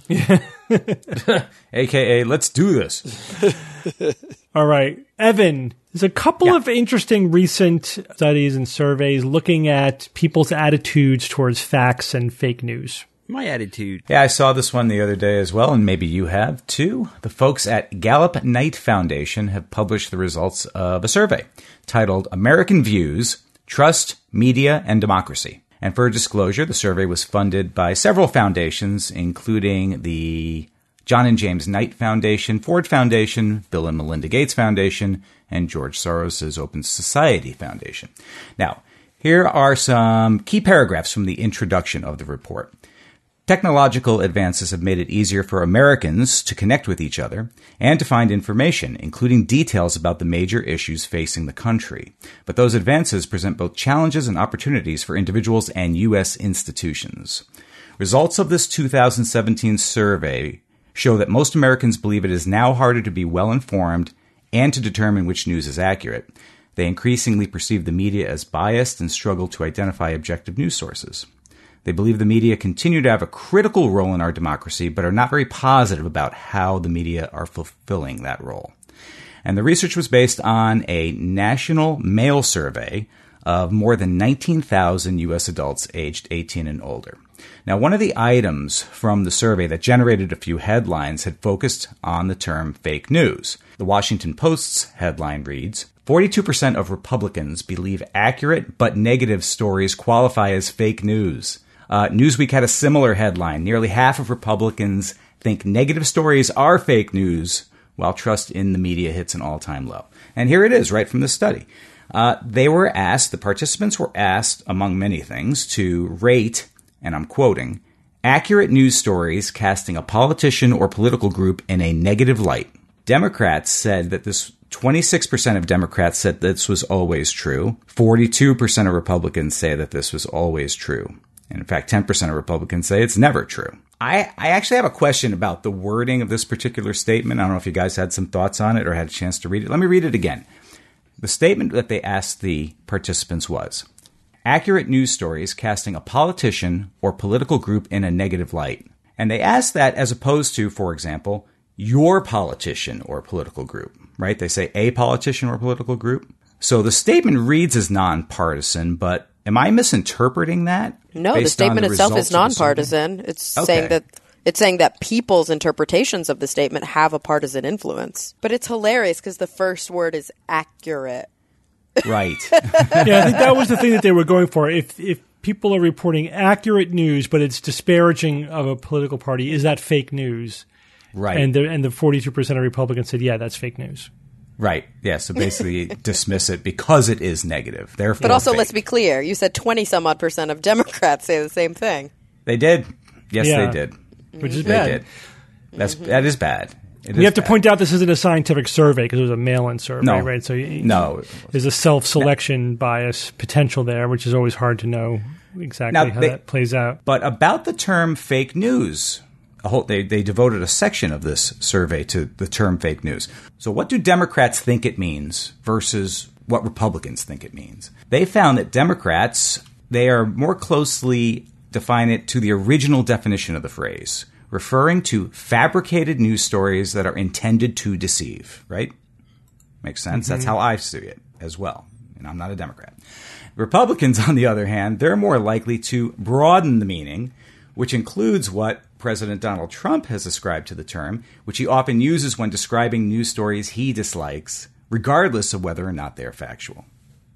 A K A, let's do this. All right. Evan, there's a couple Yeah. of interesting recent studies and surveys looking at people's attitudes towards facts and fake news. My attitude. Yeah, I saw this one the other day as well, and maybe you have too. The folks at Gallup Knight Foundation have published the results of a survey titled American Views, Trust, Media, and Democracy. And for disclosure, the survey was funded by several foundations, including the John and James Knight Foundation, Ford Foundation, Bill and Melinda Gates Foundation, and George Soros' Open Society Foundation. Now, here are some key paragraphs from the introduction of the report. Technological advances have made it easier for Americans to connect with each other and to find information, including details about the major issues facing the country. But those advances present both challenges and opportunities for individuals and U S institutions. Results of this two thousand seventeen survey show that most Americans believe it is now harder to be well-informed and to determine which news is accurate. They increasingly perceive the media as biased and struggle to identify objective news sources. They believe the media continue to have a critical role in our democracy, but are not very positive about how the media are fulfilling that role. And the research was based on a national mail survey of more than nineteen thousand U S adults aged eighteen and older. Now, one of the items from the survey that generated a few headlines had focused on the term fake news. The Washington Post's headline reads, forty-two percent of Republicans believe accurate but negative stories qualify as fake news. Uh, Newsweek had a similar headline. Nearly half of Republicans think negative stories are fake news, while trust in the media hits an all-time low. And here it is, right from the study. Uh, they were asked, the participants were asked, among many things, to rate, and I'm quoting, accurate news stories casting a politician or political group in a negative light. Democrats said that this, twenty-six percent of Democrats said this was always true. forty-two percent of Republicans say that this was always true. And in fact, ten percent of Republicans say it's never true. I, I actually have a question about the wording of this particular statement. I don't know if you guys had some thoughts on it or had a chance to read it. Let me read it again. The statement that they asked the participants was, accurate news stories casting a politician or political group in a negative light. And they asked that as opposed to, for example, your politician or political group, right? They say a politician or political group. So the statement reads as nonpartisan, but am I misinterpreting that? No, the statement the itself is results of the nonpartisan. It's Okay. saying that it's saying that people's interpretations of the statement have a partisan influence. But it's hilarious because the first word is accurate. Right. Yeah, I think that was the thing that they were going for. If if people are reporting accurate news, but it's disparaging of a political party, is that fake news? Right. And the and the forty-two percent of Republicans said, yeah, that's fake news. Right. Yeah. So basically dismiss it because it is negative. Therefore, But also, fake. let's be clear. You said twenty some odd percent of Democrats say the same thing. They did. Yes, Yeah. they did. Which is They bad. did. That's that is bad. It We is have to bad. point out this isn't a scientific survey because it was a mail-in survey, No. right? So you, No. there's a self-selection bias potential there, which is always hard to know exactly Now, how they- that plays out. But about the term fake news, a whole, they, they devoted a section of this survey to the term fake news. So what do Democrats think it means versus what Republicans think it means? They found that Democrats, they are more closely define it to the original definition of the phrase, referring to fabricated news stories that are intended to deceive, right? Makes sense. That's how I see it as well. And I'm not a Democrat. Republicans, on the other hand, they're more likely to broaden the meaning, which includes what President Donald Trump has ascribed to the term, which he often uses when describing news stories he dislikes, regardless of whether or not they're factual.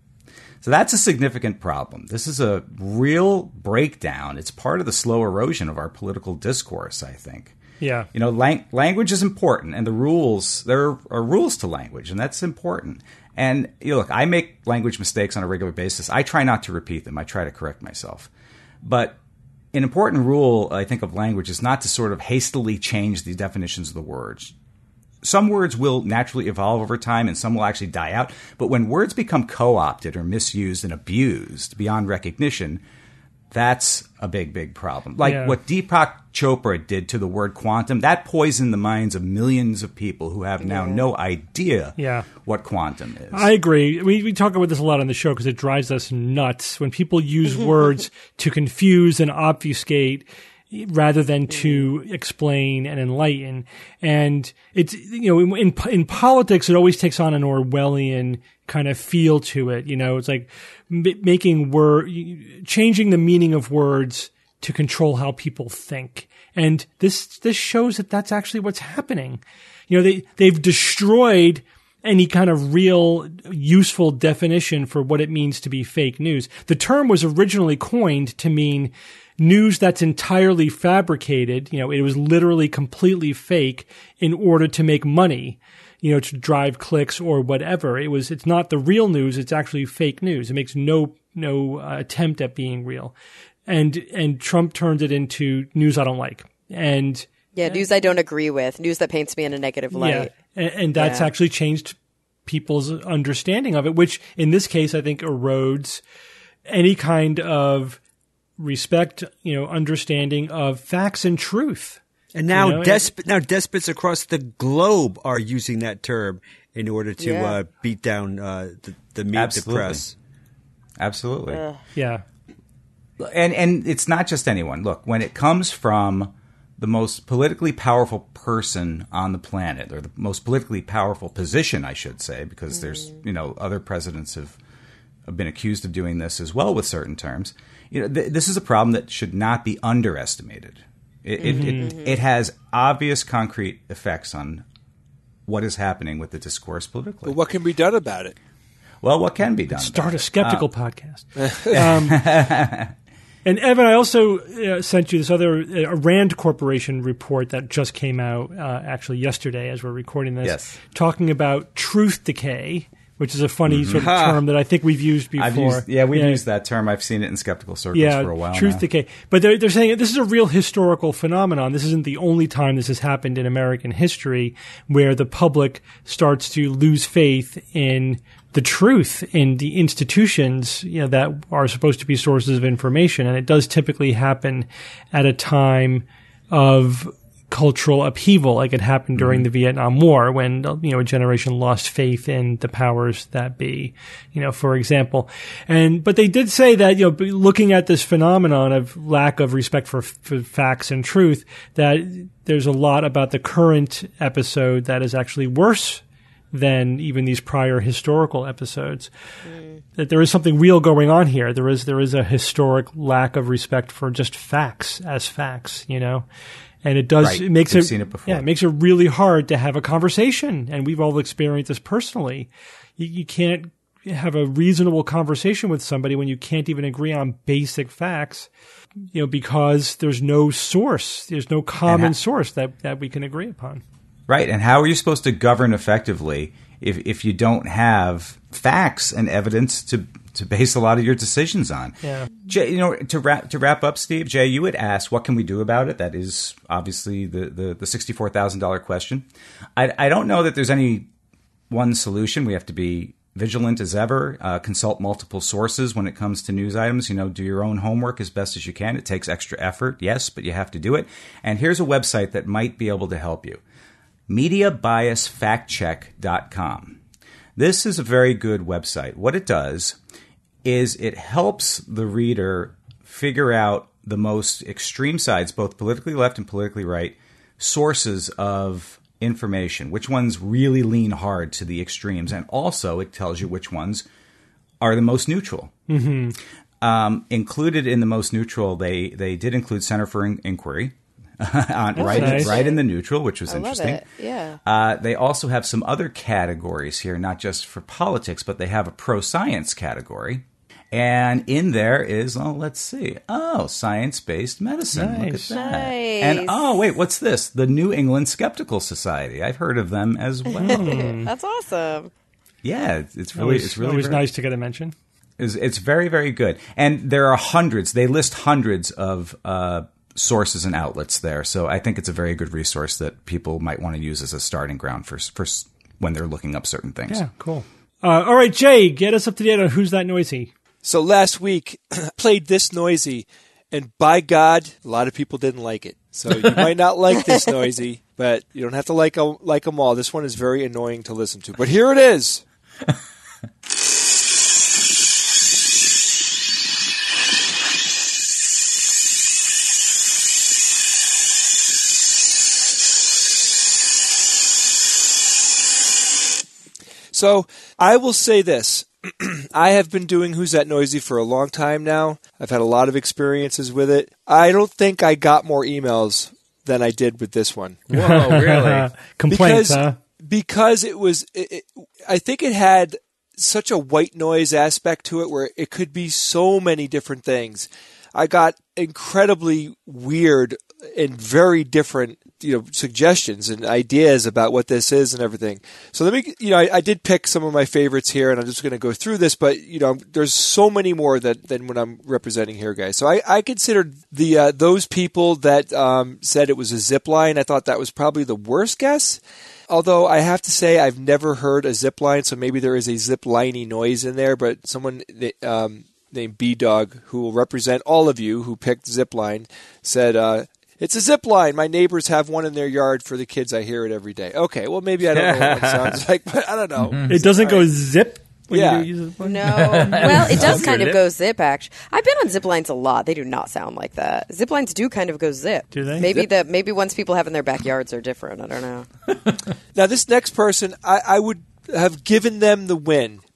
So that's a significant problem. This is a real breakdown. It's part of the slow erosion of our political discourse, I think. Yeah. You know, lang- language is important, and the rules, there are rules to language, and that's important. And you know, look, I make language mistakes on a regular basis. I try not to repeat them. I try to correct myself. But an important rule, I think, of language is not to sort of hastily change the definitions of the words. Some words will naturally evolve over time and some will actually die out. But when words become co-opted or misused and abused beyond recognition, that's a big, big problem. Like Yeah. what Deepak Chopra did to the word quantum, that poisoned the minds of millions of people who have now no idea Yeah. what quantum is. I agree. We, we talk about this a lot on the show because it drives us nuts when people use words to confuse and obfuscate rather than to explain and enlighten. And it's, you know, in, in politics, it always takes on an Orwellian kind of feel to it. You know, it's like m- making word, changing the meaning of words to control how people think. And this, this shows that that's actually what's happening. You know, they, they've destroyed any kind of real useful definition for what it means to be fake news. The term was originally coined to mean news that's entirely fabricated. You know, it was literally completely fake in order to make money, you know, to drive clicks or whatever. It was, it's not the real news. It's actually fake news. It makes no, no uh, attempt at being real. And, and Trump turned it into news I don't like. And Yeah, news I don't agree with, news that paints me in a negative light. yeah, and, and that's Yeah. actually changed people's understanding of it, which in this case, I think erodes any kind of respect, you know, understanding of facts and truth. And now, You know, desp- now despots across the globe are using that term in order to Yeah. uh, beat down uh, the, the media, the Absolutely. press. Absolutely. Yeah. And and it's not just anyone. Look, when it comes from the most politically powerful person on the planet, or the most politically powerful position, I should say, because there's, you know, other presidents have been accused of doing this as well with certain terms. You know, th- this is a problem that should not be underestimated. It, mm-hmm. it, it, it has obvious concrete effects on what is happening with the discourse politically. But what can be done about it? Well, what can be done? Start a it? skeptical uh, podcast. um, and Evan, I also uh, sent you this other uh, Rand Corporation report that just came out uh, actually yesterday as we're recording this, yes. talking about truth decay, which is a funny mm-hmm. sort of term that I think we've used before. I've used, yeah, we've yeah. used that term. I've seen it in skeptical circles yeah, for a while truth now. decay. But they're, they're saying this is a real historical phenomenon. This isn't the only time this has happened in American history where the public starts to lose faith in the truth in the institutions, you know, that are supposed to be sources of information. And it does typically happen at a time of cultural upheaval, like it happened during mm-hmm. the Vietnam War, when, you know, a generation lost faith in the powers that be, you know, for example. And, but they did say that, you know, looking at this phenomenon of lack of respect for, for facts and truth, that there's a lot about the current episode that is actually worse than even these prior historical episodes. Mm. That there is something real going on here. There is, there is a historic lack of respect for just facts as facts, you know? And it does, right. it makes We've it, seen it before. Yeah, it makes it really hard to have a conversation. And we've all experienced this personally. You, you can't have a reasonable conversation with somebody when you can't even agree on basic facts, you know, because there's no source, there's no common ha- source that, that we can agree upon. Right. And how are you supposed to govern effectively if, if you don't have facts and evidence to to base a lot of your decisions on? Yeah. Jay, you know, to wrap to wrap up, Steve, Jay, you had asked, what can we do about it? That is obviously the the, the sixty-four thousand dollars question. I, I don't know that there's any one solution. We have to be vigilant as ever, uh, consult multiple sources when it comes to news items. You know, do your own homework as best as you can. It takes extra effort, yes, but you have to do it. And here's a website that might be able to help you. media bias fact check dot com. This is a very good website. What it does is it helps the reader figure out the most extreme sides, both politically left and politically right, sources of information, which ones really lean hard to the extremes. And also it tells you which ones are the most neutral. Mm-hmm. Um, included in the most neutral, they, they did include Center for In- Inquiry. on, right, nice. right in the neutral, which was I interesting. Love it. Yeah. Uh, they also have some other categories here, not just for politics, but they have a pro-science category. And in there is, oh, let's see. Oh, science-based medicine. Nice. Look at that. Nice. And, oh, wait, what's this? The New England Skeptical Society. I've heard of them as well. That's awesome. Yeah, it's, it's really, Always, it's really always very, nice to get a mention. It's, it's very, very good. And there are hundreds. They list hundreds of uh sources and outlets there. So I think it's a very good resource that people might want to use as a starting ground for, for when they're looking up certain things. Yeah, cool. Uh, all right, Jay, get us up to date on Who's That Noisy? So last week, I played This Noisy, and by God, a lot of people didn't like it. So you might not like This Noisy, but you don't have to like, like them all. This one is very annoying to listen to. But here it is. So I will say this. I have been doing Who's That Noisy for a long time now. I've had a lot of experiences with it. I don't think I got more emails than I did with this one. Whoa, really? Complaints, because, huh? Because it was, it, it, I think it had such a white noise aspect to it where it could be so many different things. I got incredibly weird and very different, you know, suggestions and ideas about what this is and everything. So let me, you know, I, I did pick some of my favorites here, and I'm just going to go through this. But you know, there's so many more that, than what I'm representing here, guys. So I, I considered the uh, those people that um, said it was a zip line. I thought that was probably the worst guess. Although I have to say I've never heard a zip line, so maybe there is a zip liney noise in there. But someone um, named B-Dog, who will represent all of you who picked Zipline, said, uh, it's a zip line. My neighbors have one in their yard for the kids. I hear it every day. Okay, well, maybe I don't know what it sounds like, but I don't know. Mm-hmm. It doesn't go zip when yeah. you use it? No. Well, it does kind of go zip, actually. I've been on zip lines a lot. They do not sound like that. Zip lines do kind of go zip. Do they? Maybe Zip? the maybe ones people have in their backyards are different. I don't know. Now, this next person, I, I would have given them the win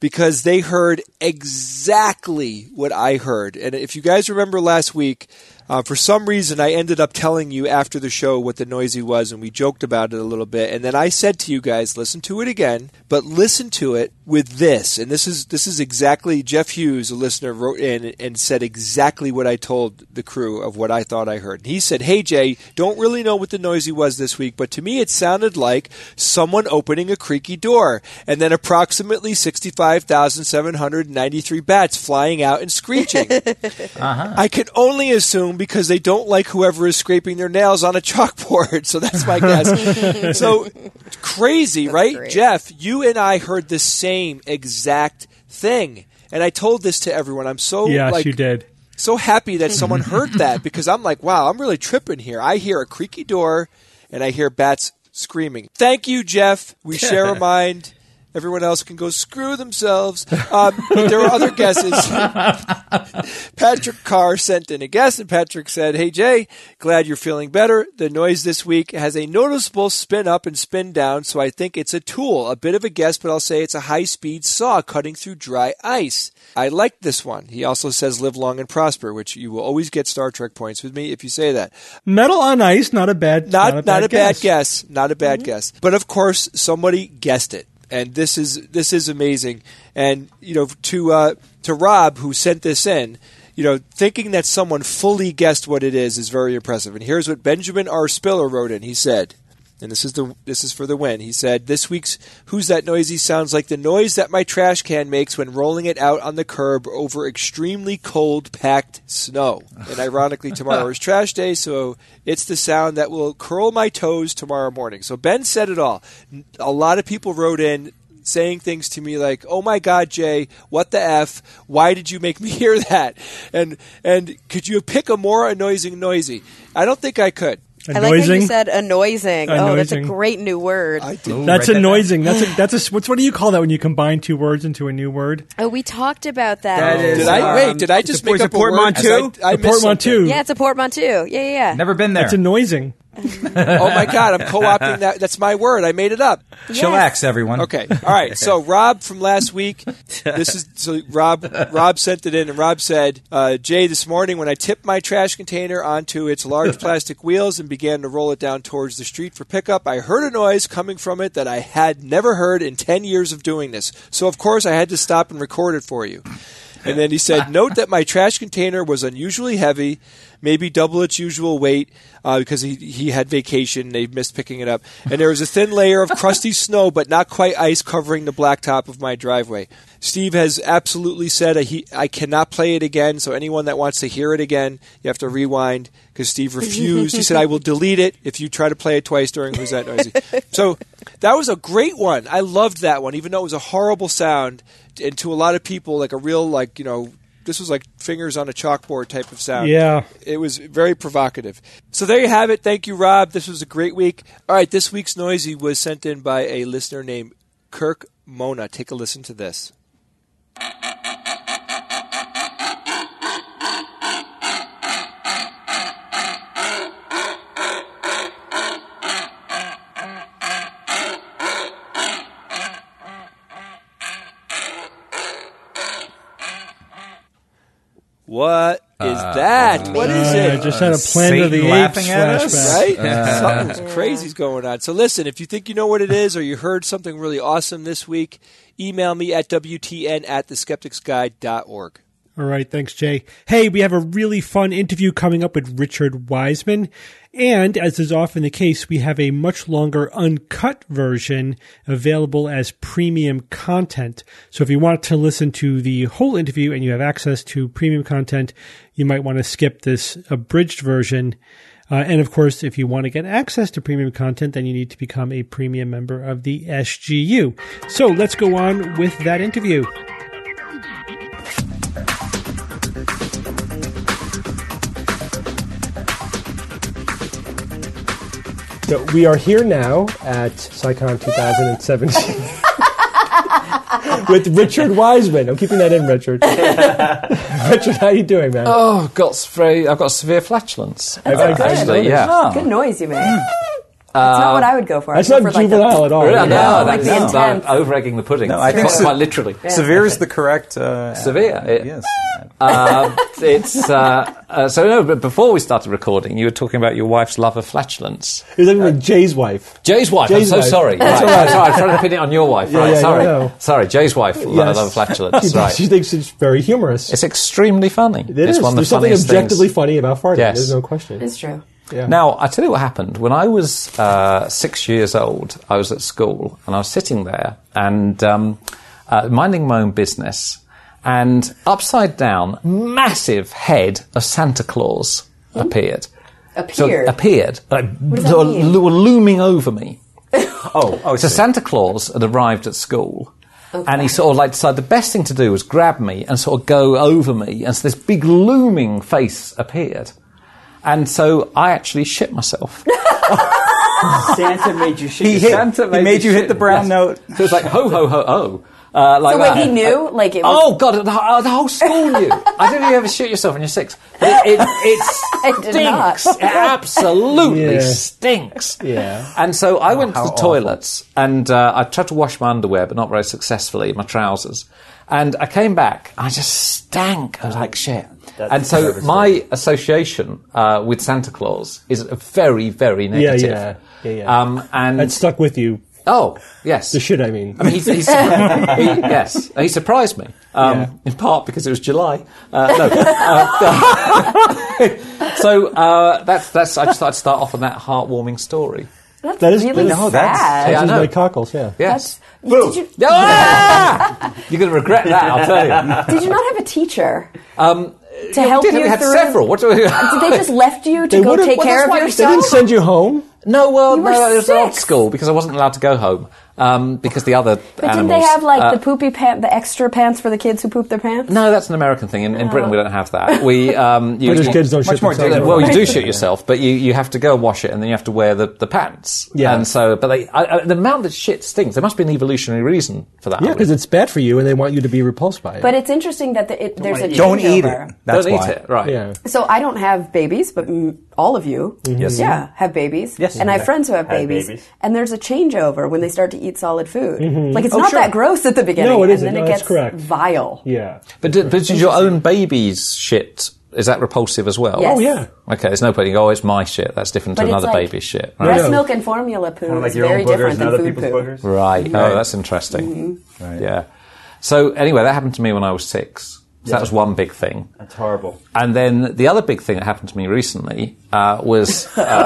because they heard exactly what I heard. And if you guys remember last week, uh, for some reason I ended up telling you after the show what the noisy was, and we joked about it a little bit. And then I said to you guys, listen to it again, but listen to it with this. And this is this is exactly, Jeff Hughes, a listener, wrote in and said exactly what I told the crew of what I thought I heard. And he said, hey, Jay, don't really know what the noisy was this week, but to me it sounded like someone opening a creaky door, and then approximately sixty-five thousand seven hundred ninety-three bats flying out and screeching. uh-huh. I can only assume because they don't like whoever is scraping their nails on a chalkboard. So that's my guess. So crazy, that's right? Great. Jeff, you and I heard the same exact thing. And I told this to everyone. I'm so yes, like, you did. so happy that someone heard that, because I'm like, wow, I'm really tripping here. I hear a creaky door and I hear bats screaming. Thank you, Jeff. We share a mind. Everyone else can go screw themselves. Um, but there were other guesses. Patrick Carr sent in a guess, and Patrick said, hey, Jay, glad you're feeling better. The noise this week has a noticeable spin up and spin down, so I think it's a tool. A bit of a guess, but I'll say it's a high-speed saw cutting through dry ice. I like this one. He also says live long and prosper, which you will always get Star Trek points with me if you say that. Metal on ice, not a bad Not, not a, not bad, a guess. bad guess. Not a bad Mm-hmm. guess. But, of course, somebody guessed it. And this is this is amazing. And, you know, to uh, to Rob, who sent this in, you know, thinking that someone fully guessed what it is is very impressive. And here's what Benjamin R. Spiller wrote in. He said, and this is the this is for the win. He said, this week's Who's That Noisy sounds like the noise that my trash can makes when rolling it out on the curb over extremely cold, packed snow. And ironically, tomorrow is trash day, so it's the sound that will curl my toes tomorrow morning. So Ben said it all. A lot of people wrote in saying things to me like, oh my God, Jay, what the F? Why did you make me hear that? And and could you pick a more annoying noisy? I don't think I could. I like how you said annoying. Oh, that's a great new word. I did. Ooh, that's annoying. That that's a that's a what's what do you call that when you combine two words into a new word? Oh, we talked about that. That is, did I um, wait? Did I just make up a portmanteau? I, I a portmanteau. Yeah, it's a portmanteau. Yeah, yeah, yeah. Never been there. That's annoying. Oh my God, I'm co-opting that. That's my word. I made it up. Yes. Chillax, everyone. Okay. All right. So Rob from last week, this is so Rob Rob sent it in, and Rob said, uh, Jay, this morning when I tipped my trash container onto its large plastic wheels and began to roll it down towards the street for pickup, I heard a noise coming from it that I had never heard in ten years of doing this. So of course I had to stop and record it for you. And then he said, note that my trash container was unusually heavy, maybe double its usual weight, uh, because he he had vacation. They missed picking it up. And there was a thin layer of crusty snow, but not quite ice, covering the blacktop of my driveway. Steve has absolutely said uh, he I cannot play it again, so anyone that wants to hear it again, you have to rewind, because Steve refused. He said, I will delete it if you try to play it twice during Who's That Noisy. So that was a great one. I loved that one, even though it was a horrible sound. And to a lot of people, like a real, like, you know, this was like fingers on a chalkboard type of sound. Yeah. It was very provocative. So there you have it. Thank you, Rob. This was a great week. All right, this week's Noisy was sent in by a listener named Kirk Mona. Take a listen to this. What is that? Uh, what is Uh, it? I just had a Planet of the Satan Apes laughing at us? flashback. Right? Uh, Something's crazy's going on. So listen, if you think you know what it is, or you heard something really awesome this week, email me at W T N at the skeptics guide dot org. All right, thanks, Jay. Hey, we have a really fun interview coming up with Richard Wiseman. And as is often the case, we have a much longer uncut version available as premium content. So if you want to listen to the whole interview and you have access to premium content, you might want to skip this abridged version. Uh, and of course, if you want to get access to premium content, then you need to become a premium member of the S G U. So let's go on with that interview. So we are here now at SciCon twenty seventeen with Richard Wiseman. I'm keeping that in, Richard. Richard, how you doing, man? Oh, got very, I've got severe flatulence. I've- I've- actually, I've yeah. Oh. Good noise you made. That's not what I would go for. That's I'd go not for, like, juvenile the- at all. Really? Yeah. No, like that's the not intent. over egging the pudding. No, I think so. quite literally. Severe is the correct... Uh, Severe. It- yes. Uh, it's uh, uh, so no. But before we started recording, you were talking about your wife's love of flatulence. It was like with Jay's wife. Jay's wife. Jay's I'm so wife. sorry. That's Right, all right. Sorry, I'm trying to pin it on your wife. Yeah, right. yeah, sorry. no, no. Sorry. Jay's wife. Yes. Love of flatulence. She, right. she thinks it's very humorous. It's extremely funny. It it's is. one of the There's something funniest objectively things. funny about farting. Yes. There's no question. It's true. Yeah. Now, I tell you what happened. When I was uh, six years old, I was at school, and I was sitting there and um, uh, minding my own business, and upside down, massive head of Santa Claus appeared. Appeared? So, appeared. Like, does that sort of mean? lo- looming over me. Oh, oh, So Santa Claus had arrived at school. And he sort of like decided the best thing to do was grab me and sort of go over me, and so this big looming face appeared. And so I actually shit myself. Santa made you shit. He, hit, Santa he made made me you hit shit. the brown Yes. note. So it was like, ho, ho, ho, oh. Uh, like So wait, that. he knew? Like it was... Oh, God, the, uh, the whole school knew. I don't know if you ever shoot yourself when you're six. But it, it, it did not. stinks. It absolutely Yeah. stinks. Yeah. And so I went to how the awful. toilets, and uh, I tried to wash my underwear, but not very successfully, my trousers. And I came back, I just stank. I was like, shit. That's and so devastating. my association uh, with Santa Claus is very, very Yeah, negative. yeah. Yeah, yeah. Um, and That stuck with you. oh, yes. The shit, I mean. I mean, he's, he's, he, yes, he surprised me. Um, Yeah. In part because it was July. Uh, no. uh, so uh, that's that's. I just thought I'd start off on that heartwarming story. That's That is- really no, that's- sad. Yeah, I Touches know. my cockles, yeah. Yes. Did you, Ah! You're going to regret that, I'll tell you. did you not have a teacher Um, to yeah, help we did. you We had through? several. What do we? Did they just left you to They go would've- take well, care that's of why you They yourself? didn't send you home. No, well, You were no, it was an old six. school because I wasn't allowed to go home um, because the other But animals. didn't they have like uh, the poopy pant, the extra pants for the kids who poop their pants? No, that's an American thing. In, in Britain, we don't have that. We um, you, British you- kids don't much shit more themselves. dignified. Well, you do shoot yourself, but you, you have to go and wash it, and then you have to wear the, the pants. Yeah. And so, but they, I, I, the amount that shit stinks. There must be an evolutionary reason for that. Yeah, because it's bad for you, and they want you to be repulsed by it. But it's interesting that the, it, there's a Don't eat changeover. it. That's don't why. eat it, right? yeah. So I don't have babies, but mm, all of you, Yes. yeah, have babies. Yes. And I have friends who have Have babies, babies. and there's a changeover when they start to eat solid food. Like it's Oh, not sure. that gross at the beginning, No, it and isn't. then No, it that's gets correct. vile. Yeah. But, did, but did your own baby's shit? Is that repulsive as well? Yes. Oh, yeah. Okay, there's no point. You go, oh, it's my shit. That's different But to it's another like- baby's shit. No, Right. Breast no. milk and formula poo Kind of like is your very own boogers different and than other food people's poo. boogers. Right. Right. Oh, that's interesting. Mm-hmm. Right. Yeah. So anyway, that happened to me when I was six. So that was one big thing. That's horrible. And then the other big thing that happened to me recently uh, was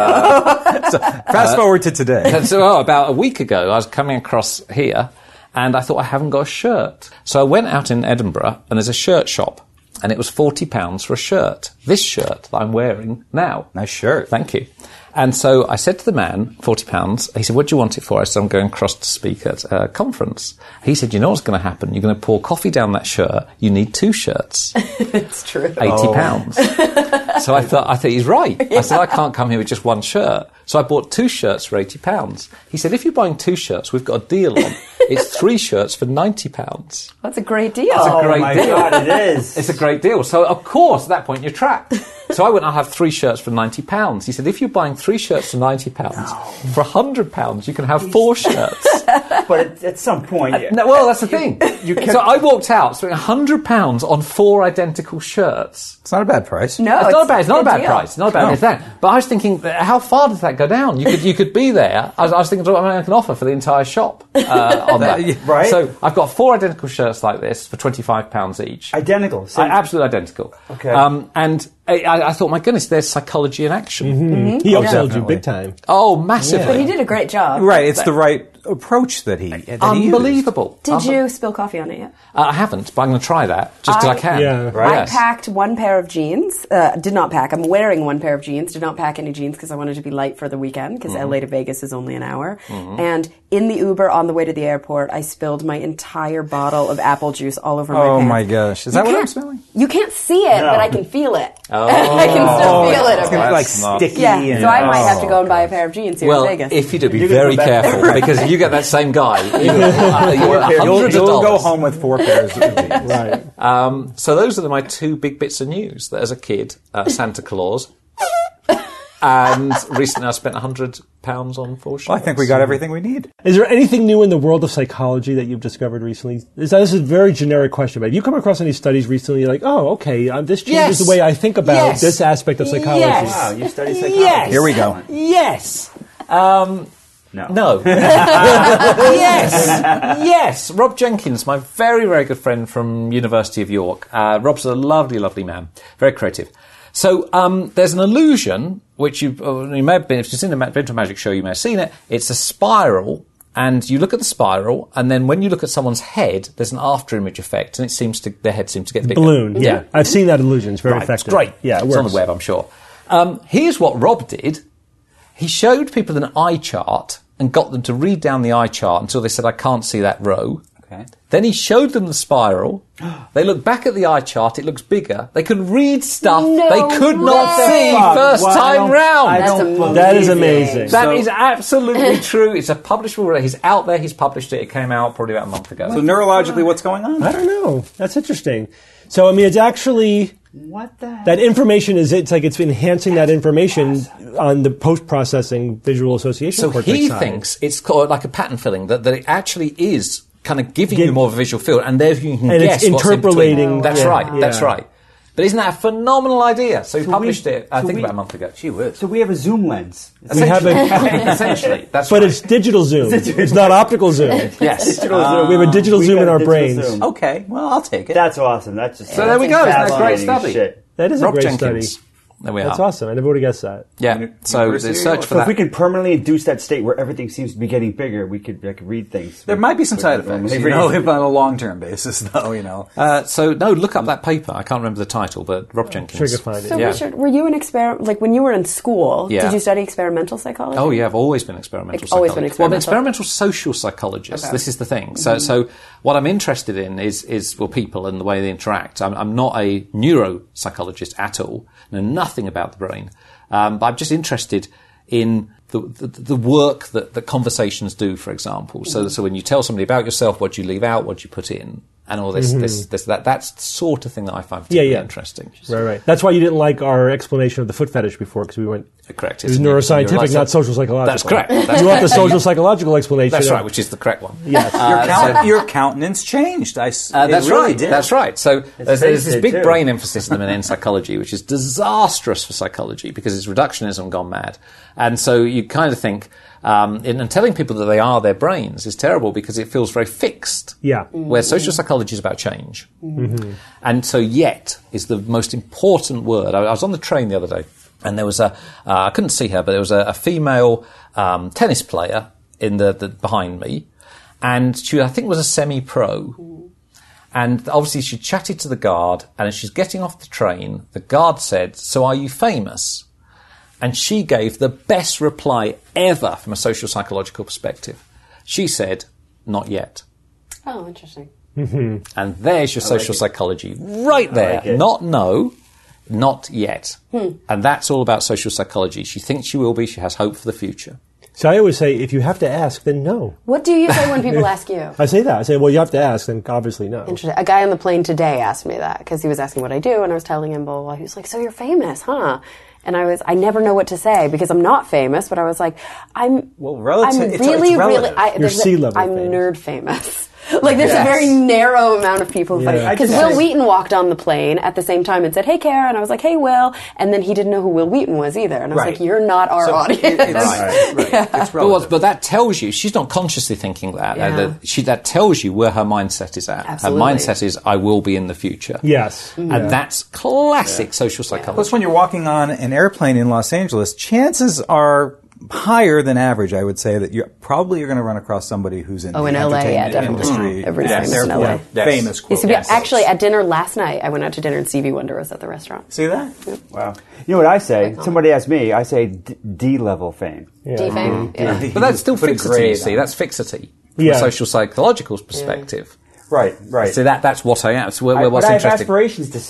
uh, Fast forward to today. so, oh, about a week ago, I was coming across here, and I thought I haven't got a shirt. So I went out in Edinburgh, and there's a shirt shop, and it was forty pounds for a shirt. This shirt that I'm wearing now. Nice shirt. Thank you. And so I said to the man, forty pounds. He said, what do you want it for? I said, I'm going across to speak at a conference. He said, you know what's going to happen? You're going to pour coffee down that shirt. You need two shirts. It's true. eighty pounds. So I thought, I think he's right. I said, I can't come here with just one shirt. So I bought two shirts for eighty pounds. He said, if you're buying two shirts, we've got a deal on. It's three shirts for ninety pounds. That's a great deal. It's a Oh great my deal. God, it is. It's a great deal. So, of course, at that point, you're trapped. So I went, I'll have three shirts for ninety pounds. He said, if you're buying three shirts for ninety pounds, for one hundred pounds, you can have four shirts. But at, at some point, yeah. No, well, that's the thing. So I walked out spending one hundred pounds on four identical shirts. It's not a bad price. No, It's not a bad. It's not a good bad deal. price. It's not a bad. It's that. But I was thinking, how far does that go down? You could you could be there. I was, I was thinking, what I can offer for the entire shop uh, on that. Right. So I've got four identical shirts like this for twenty five pounds each. Identical. I, Same. absolutely identical. Okay. Um, and I, I, I thought, my goodness, there's psychology in action. He upsold you definitely. big time. Oh, massively. But he did a great job. Right, it's the right approach that he, that he used. Unbelievable. Did Unbe- you spill coffee on it yet? Uh, I haven't, but I'm going to try that just because I, I- can. Yeah. Right. Yes. I packed one pair of jeans. Uh, did not pack. I'm wearing one pair of jeans. Did not pack any jeans because I wanted to be light for the weekend because L A to Vegas is only an hour. And in the Uber on the way to the airport, I spilled my entire bottle of apple juice all over my Oh pants. my gosh. Is that You what I'm can't- smelling? You can't see it, No. but I can feel it. Oh. I can still feel it. It's going to be like That's not- sticky. Yeah, and, so I might have to oh. go and buy a pair of jeans here Well, in Vegas. if you do, be You can very come back. careful because you get that same guy. You know, uh, you Four get pairs. You'll, hundreds of you'll go dollars. home with four pairs of jeans. Right. Um, so those are my two big bits of news. That as a kid, uh, Santa Claus And recently I spent one hundred pounds on four shirts. Well, I think we got everything we need. Is there anything new in the world of psychology that you've discovered recently? This, this is a very generic question, but have you come across any studies recently? You're like, oh, okay, um, this changes Yes. the way I think about Yes. this aspect of psychology. Yes. Wow, you study psychology. Yes. Here we go. Yes. Um, No. no. yes. Yes. Rob Jenkins, my very, very good friend from University of York. Uh, Rob's a lovely, lovely man. Very creative. So um, there's an illusion, which you, uh, you may have been, if you've seen the, been to a magic show, you may have seen it. It's a spiral, and you look at the spiral, and then when you look at someone's head, there's an after-image effect, and it seems to, their head seems to get bigger. Balloon. Yeah. I've seen that illusion. It's very Right, effective. It's great. Yeah, it it's works. on the web, I'm sure. Um, here's what Rob did. He showed people an eye chart and got them to read down the eye chart until they said, I can't see that row. Okay. Then he showed them the spiral. They look back at the eye chart. It looks bigger. They can read stuff No they could not way. see Fuck. first Well, I time don't- round. I That's don't amazing. believe That is it. amazing. That So- is absolutely true. It's a publishable. He's out there. He's published it. It came out probably about a month ago. So neurologically, what's going on? I don't know. That's interesting. So, I mean, it's actually... What the heck? That information is, it's like it's enhancing that information on the post-processing visual association So cortex he side. thinks it's called like a pattern filling, that, that it actually is kind of giving Give- you more of a visual field, and there you can And it's guess what's in between. interpolating- That's yeah, right, that's yeah. right. But isn't that a phenomenal idea? So he So published we- it, I so think, we- about a month ago. Gee whiz. So we have a zoom lens. We have a, Essentially, that's but right. it's digital zoom. It's not optical zoom. Yes. Digital zoom. We have a digital We zoom got in a our digital brains. zoom. Okay, well, I'll take it. That's awesome. That's just So there we go. Isn't that a great fascinating as study? shit. That is a Rob great Jenkins. study. There we That's are. awesome. I never would have guessed that. Yeah. So University the of search York. for So that. if we can permanently induce that state where everything seems to be getting bigger, we could, I could read things. There might be some side effects, you know, if on a long-term basis, though, you know. Uh, so no, look up that paper. I can't remember the title, but Rob Jenkins. Trigger finding. So, Yeah. Richard, were you an experiment? Like when you were in school, Yeah. did you study experimental psychology? Oh yeah, I've always been experimental Like, always psychologist. been Well, I'm an experimental. experimental social psychologist. Okay. This is the thing. So, so what I'm interested in is is well, people and the way they interact. I'm, I'm not a neuropsychologist at all. Know nothing about the brain, um, but I'm just interested in the, the, the work that, that conversations do, for example. So, so when you tell somebody about yourself, what do you leave out, what do you put in, and all this, this, this, that. That's the sort of thing that I find Yeah, particularly yeah. interesting. Right, right. That's why you didn't like our explanation of the foot fetish before, because we went... Correct. It was It's a- neuroscientific, neurological- not social psychological. That's correct. That's you want the social psychological explanation. That's of- right, which is the correct one. Yes. Your, Uh, count- so- your countenance changed. I, s- Uh, it that's really right. did. That's right. So there's, there's this did big too. brain emphasis in, in psychology, which is disastrous for psychology because it's reductionism gone mad. And so you kind of think, um, in, and telling people that they are their brains is terrible because it feels very fixed. Yeah. Where social psychology is about change. Mm-hmm. And so yet is the most important word. I, I was on the train the other day and there was a, uh, I couldn't see her, but there was a, a female um, tennis player in the, the behind me. And she, I think, was a semi-pro. And obviously she chatted to the guard, and as she's getting off the train, the guard said, "So are you famous?" And she gave the best reply ever from a social psychological perspective. She said, "Not yet." Oh, interesting. And there's your social psychology right there. like it. Not no, not yet. And that's all about social psychology. She thinks she will be. She has hope for the future. So I always say, if you have to ask, then no. What do you say when people ask you? I say that. I say, well, you have to ask, then obviously no. Interesting. A guy on the plane today asked me that because he was asking what I do, and I was telling him, blah, blah, blah. He was like, "So you're famous, huh?" And I was, I never know what to say because I'm not famous, but I was like, I'm, Well, relative- I'm it's- really, it's really, relative. I, You're there's a- C-level I'm famous. nerd famous. Like there's Yes. a very narrow amount of people. Yeah. Because I Will just- Wheaton walked on the plane at the same time and said, "Hey, Kara," and I was like, "Hey, Will," and then he didn't know who Will Wheaton was either, and I was Right. like, "You're not our So audience." it- it's, right, right. It's But, relative. what, but that tells you, she's not consciously thinking that. Yeah. Uh, that, she, that tells you where her mindset is at. Absolutely. Her mindset is, I will be in the future. Yes. And that's classic social psychology. Plus, when you're walking on an airplane in Los Angeles, chances are higher than average, I would say, that you probably are going to run across somebody who's in Oh, the in L A, yeah, entertainment definitely. industry. Everybody's Yes. famous in Therefore, L A. yes. Famous quote. Used to be, Yes. actually, at dinner last night, I went out to dinner and Stevie Wonder was at the restaurant. See that? Wow. You know what I say? Somebody asked me, I say D, D level fame. D fame? Yeah. But that's still Put a fixity, grade you see. on That's fixity from Yeah. a social psychological perspective. Right, right. So that, that's what I am. So where, I, where but what's I have interesting. aspirations to see.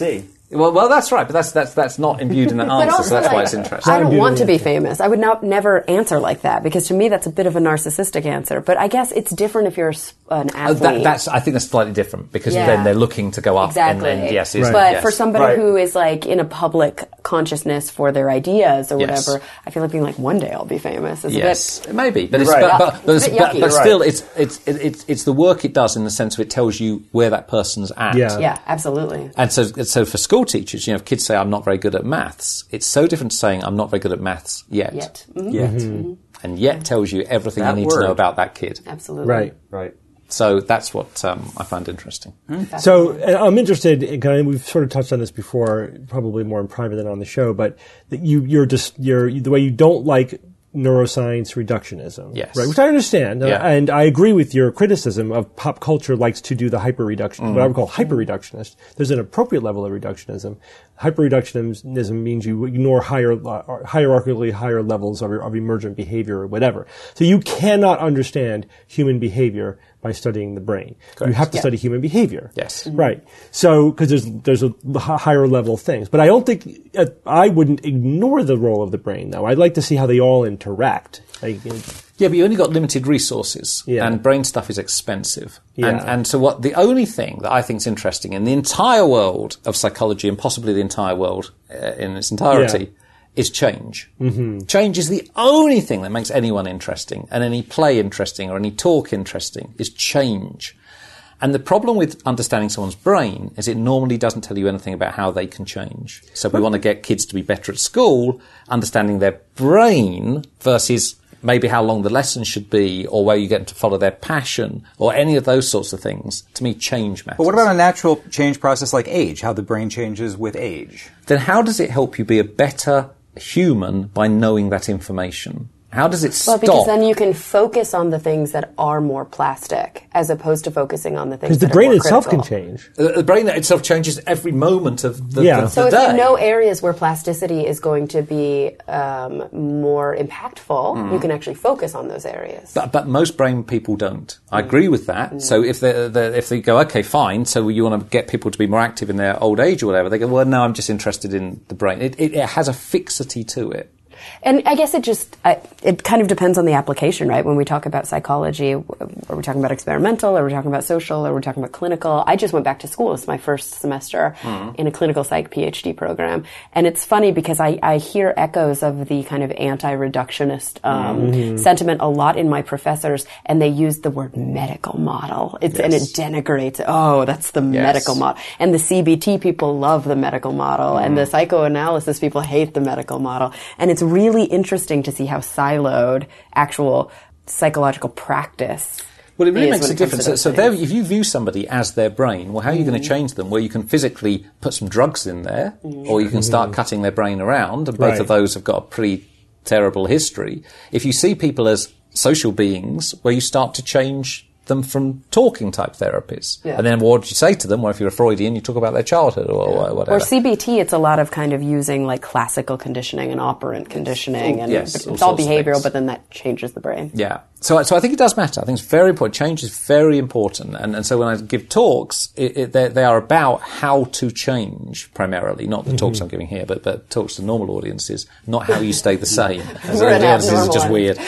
Well, well, that's right, but that's that's that's not imbued in the But answer, also, so that's why like, it's interesting. I don't want to be famous. I would not never answer like that because to me that's a bit of a narcissistic answer. But I guess it's different if you're a s- an Oh, athlete. that, that's I think that's slightly different because Yeah. then they're looking to go up. Exactly. And, and yes, is- But yes. for somebody Right. who is like in a public consciousness for their ideas or Yes. whatever, I feel like being like one day I'll be famous is Yes, a bit. maybe, but it's Right. but, but, but, It's a it's, bit but, yucky. but Right. still, it's it's it's it's the work it does in the sense of it tells you where that person's at. Yeah. Yeah, absolutely. And so, so for school teachers, you know, if kids say I'm not very good at maths, it's so different to saying I'm not very good at maths yet. Yet. Mhm. Yet. And yet tells you everything That you need word. to know about that kid. Absolutely. Right. Right. So that's what um, I find interesting. So and I'm interested in kind of, we've sort of touched on this before, probably more in private than on the show, but that you, you're just, you're, the way you don't like neuroscience reductionism. Yes. Right, which I understand. uh, Yeah. And I agree with your criticism of pop culture likes to do the hyper-reduction, what I would call hyper-reductionist. There's an appropriate level of reductionism. Hyper-reductionism means you ignore higher, uh, hierarchically higher levels of, of emergent behavior or whatever. So you cannot understand human behavior by studying the brain. You have to Yeah. study human behavior. Yes. Right. So, because there's there's a h- higher level things, but I don't think uh, I wouldn't ignore the role of the brain. Though I'd like to see how they all interact. Like, uh, Yeah, but you only got limited resources, Yeah. and brain stuff is expensive. Yeah. And, and so, what the only thing that I think is interesting in the entire world of psychology, and possibly the entire world uh, in its entirety, Yeah. is change. Mm-hmm. Change is the only thing that makes anyone interesting, and any play interesting, or any talk interesting, is change. And the problem with understanding someone's brain is it normally doesn't tell you anything about how they can change. So if we want to get kids to be better at school, understanding their brain versus maybe how long the lesson should be, or where you get them to follow their passion, or any of those sorts of things, to me, change matters. But what about a natural change process like age, how the brain changes with age? Then how does it help you be a better human by knowing that information? How does it Well, stop? because then you can focus on the things that are more plastic as opposed to focusing on the things because the that brain are more itself critical. can change. the, the brain itself changes every moment of the, Yeah. the, So the if day. you know areas where plasticity is going to be um, more impactful, you can actually focus on those areas. But, but most brain people don't. I agree with that. So if they, they if they go, okay, fine, so you want to get people to be more active in their old age or whatever, they go, well, no, I'm just interested in the brain. It, it, it has a fixity to it. And I guess it just, I, it kind of depends on the application, right? When we talk about psychology, are we talking about experimental, are we talking about social, are we talking about clinical? I just went back to school. It's my first semester in a clinical psych PhD program. And it's funny because I, I hear echoes of the kind of anti-reductionist um, Mm-hmm. sentiment a lot in my professors, and they use the word medical model. It's, And it denigrates, oh, that's the medical model. And the C B T people love the medical model, and the psychoanalysis people hate the medical model. And it's really interesting to see how siloed actual psychological practice Well, it really is makes when a it comes to difference. So, those so there, things. if you view somebody as their brain, well, how are you going to change them? Well, you can physically put some drugs in there, or you can start cutting their brain around, and both Right. of those have got a pretty terrible history. If you see people as social beings, where you start to change them from talking type therapies. Yeah. And then what do you say to them? Well, if you're a Freudian, you talk about their childhood or Yeah. whatever. Or C B T, it's a lot of kind of using like classical conditioning and operant conditioning, and Yes, it's all all sorts of behavioral, things. but then that changes the brain. Yeah. So, so I think it does matter. I think it's very important. Change is very important. And, and so when I give talks, it, it, they, they are about how to change primarily, not the Mm-hmm. talks I'm giving here, but, but talks to normal audiences, not how you stay the same. As We're an audiences is abnormal just one. weird.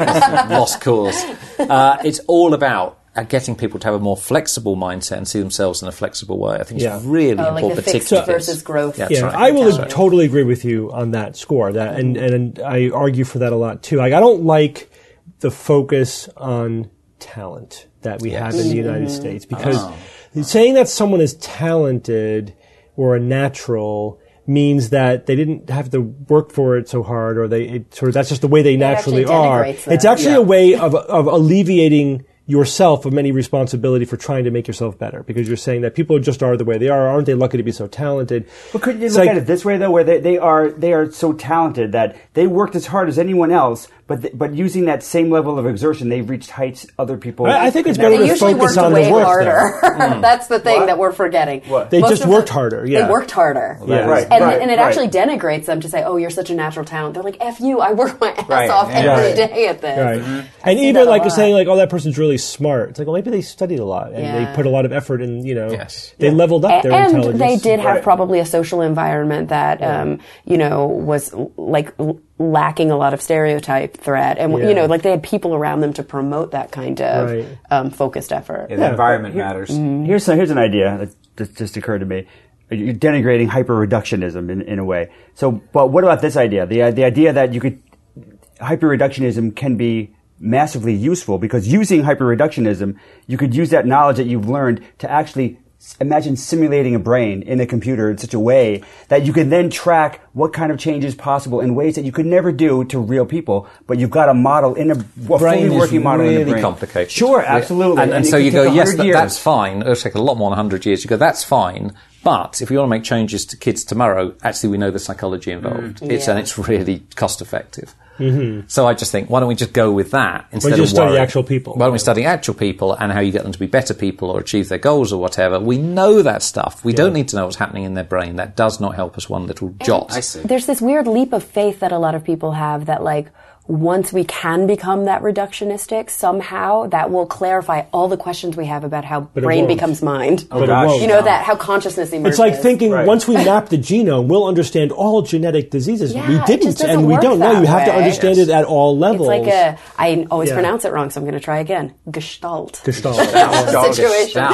Lost cause. Uh, it's all about uh, getting people to have a more flexible mindset and see themselves in a flexible way. I think Yeah. it's really Oh, like important, the fixed particularly versus growth. Yeah, Yeah, that's right. I will That's right. totally agree with you on that score. That and, and I argue for that a lot too. Like I don't like the focus on talent that we have in the United States because saying that someone is talented or a natural means that they didn't have to work for it so hard, or they it, sort of that's just the way they naturally actually are. denigrates them. It's actually Yeah. a way of of alleviating yourself of any responsibility for trying to make yourself better, because you're saying that people just are the way they are. Aren't they lucky to be so talented? But couldn't you It's look like- at it this way though, where they, they are they are so talented that they worked as hard as anyone else, but th- but using that same level of exertion, they've reached heights other people. I- I think it's could better never They to usually focus worked on way the work, harder. though. That's the thing What? that we're forgetting. What? They Most just of worked them- harder, yeah. They worked harder. Yeah. Right, And, right, and it right. actually denigrates them to say, oh, you're such a natural talent. They're like, F you, I work my ass Right, off yeah. every Right. day at this. Right. I And see even that a like lot. saying like, oh, that person's really really smart. It's like, well, maybe they studied a lot and Yeah. they put a lot of effort in, you know, Yes. they leveled up their and intelligence. they did have Right. probably a social environment that, um, you know, was l- like l- lacking a lot of stereotype threat, and Yeah. you know, like they had people around them to promote that kind of Right. um, focused effort. Yeah, the environment matters. Here's some, here's an idea that just, just occurred to me. You're denigrating hyper-reductionism in, in a way. So, but what about this idea? The the idea that you could hyper-reductionism can be massively useful, because using hyper-reductionism, you could use that knowledge that you've learned to actually s- imagine simulating a brain in a computer in such a way that you can then track what kind of change is possible in ways that you could never do to real people, but you've got a model in a, a Brain fully is working model in the really brain. complicated. Sure, absolutely. And, and it so could you take go, one yes, hundred that, years. that's fine. It'll take a lot more than one hundred years. You go, that's fine. But if we want to make changes to kids tomorrow, actually we know the psychology involved. Mm. It's Yeah. And it's really cost effective. Mm-hmm. So I just think, why don't we just go with that instead just of study worrying? actual people? Why don't we study actual people and how you get them to be better people or achieve their goals or whatever? We know that stuff. We don't need to know what's happening in their brain. That does not help us one little jot. I see. There's this weird leap of faith that a lot of people have that, like, once we can become that reductionistic, somehow that will clarify all the questions we have about how it brain won't. becomes mind. But it gosh. won't. You know, that how consciousness emerges. It's like thinking Right. once we map the genome, we'll understand all genetic diseases. Yeah, we it didn't, just doesn't and we work don't know. that You have to way. understand Yes. it at all It's levels. like a, I always Yeah. pronounce it wrong, so I'm going to try again. Gestalt. Gestalt. Situation.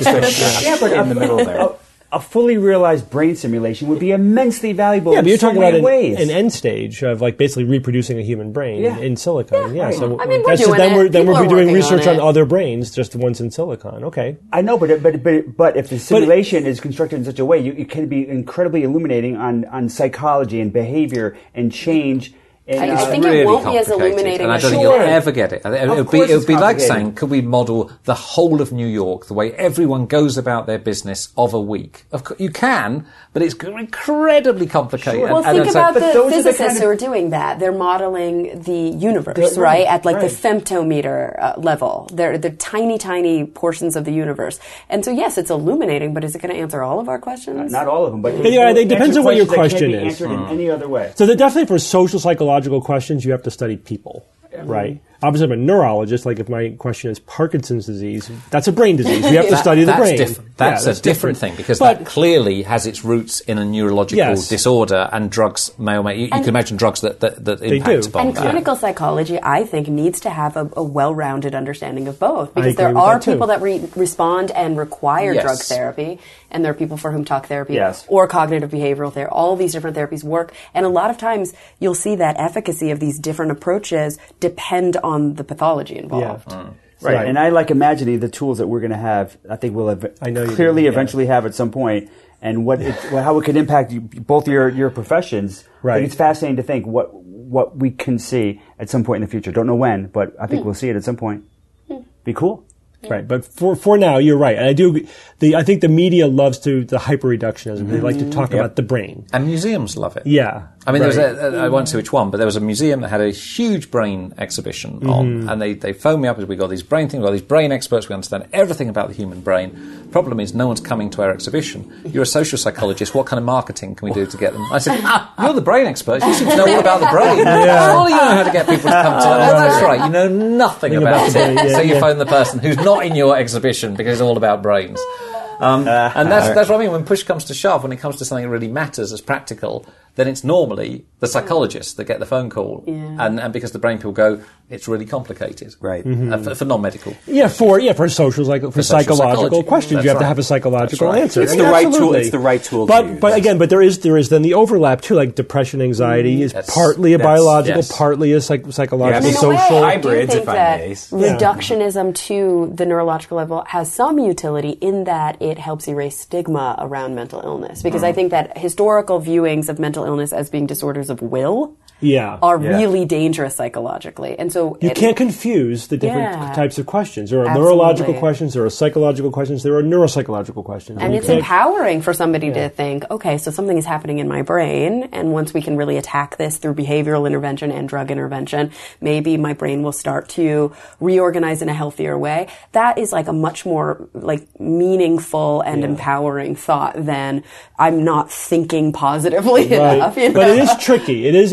Yeah, but in the middle there. A, a fully realized brain simulation would be immensely valuable. Yeah, in but you're so talking many about an, ways. an end stage of like basically reproducing a human brain Yeah. in silicon. Yeah, right. so I mean, we're that's just, doing then it. we're then People we'll be are doing working research on on, it. other brains, just the ones in silicon. Okay. I know, but it, but but but if the simulation is constructed in such a way, you, it can be incredibly illuminating on on psychology and behavior and change. And, I- I uh, think it really won't be as complicated, illuminating and I as don't think Sure. you'll ever get it. I think It Of would be, course it would it's be like complicated. saying, could we model the whole of New York, the way everyone goes about their business of a week? Of course, you can, but it's incredibly complicated. Sure. And- Well, and think it's about like- but the those are the physicists kind of- who are doing that. They're modeling the universe, They're- right? right, At like right. the femtometer uh, level. They're the tiny, tiny portions of the universe. And so, yes, it's illuminating, but is it going to answer all of our questions? not all of them, but Yeah, it it depends answer on what your questions that question can't is. be answered in any other way. So that definitely for social psychological questions, you have to study people, right? Obviously, I'm a neurologist. Like if my question is Parkinson's disease, that's a brain disease. We have to That- study the that's brain. Different. That's Yeah, a different thing because But- that clearly has its roots in a neurological Yes. disorder, and drugs may or may. You, you can imagine drugs that that, that impact do. upon And that. clinical psychology, I think, needs to have a, a well-rounded understanding of both, because agree there with are that, too. people that re- respond and require Yes. drug therapy, and there are people for whom talk therapy Yes. or cognitive behavioral therapy. All these different therapies work, and a lot of times you'll see that efficacy of these different approaches depend on the pathology involved. Yeah. Right. Right. And I like imagining the tools that we're going to have. I think we'll ev- I know you clearly do, yeah. eventually have at some point, and what it, well, how it could impact you, both your your professions. Right. But it's fascinating to think what what we can see at some point in the future. Don't know when, but I think we'll see it at some point. Be cool. Right, but for for now, you're right, and I do. The I think the media loves to the hyper reductionism. They like to talk about the brain. And museums love it. Yeah, I mean, right. there was a, I won't say which one, but there was a museum that had a huge brain exhibition Mm-hmm. on, and they, they phoned me up as we got these brain things, we got these brain experts, we understand everything about the human brain. Problem is, no one's coming to our exhibition. You're a social psychologist, what kind of marketing can we do to get them? I said, ah, you're the brain experts, you seem to know all about the brain. Surely you know how to get people to come to that. Oh, that's right, you know nothing about, about the it. brain, yeah, so you yeah. phone the person who's not in your exhibition because it's all about brains. Um, and that's, that's what I mean. When push comes to shove, when it comes to something that really matters as practical, then it's normally the psychologists that get the phone call. Yeah. And, and because the brain people go, it's really complicated. Right. Uh, for, for non-medical. Yeah, for yeah for social like for, social psychological psychology. questions, That's you have to right. have a psychological That's right. answer. It's And the right tool- absolutely. it's the right tool to But use, but yes. again, but there is there is then the overlap too. Like depression, anxiety is That's- partly a that's- biological, yes. partly a psych- psychological, Yeah, And in a social. way, I do hybrids, think if I that may. reductionism to the neurological level has some utility in that it helps erase stigma around mental illness. Because Mm. I think that historical viewings of mental illness as being disorders of will Yeah. are Yeah. really dangerous psychologically. And so You it- can't confuse the different Yeah. types of questions. There are Absolutely. neurological questions, there are psychological questions, there are neuropsychological questions. And you it's can't- empowering for somebody to think, okay, so something is happening in my brain, and once we can really attack this through behavioral intervention and drug intervention, maybe my brain will start to reorganize in a healthier way. That is like a much more like meaningful and empowering thought than I'm not thinking positively Right. enough. You know? But it is tricky. It is it is Yeah.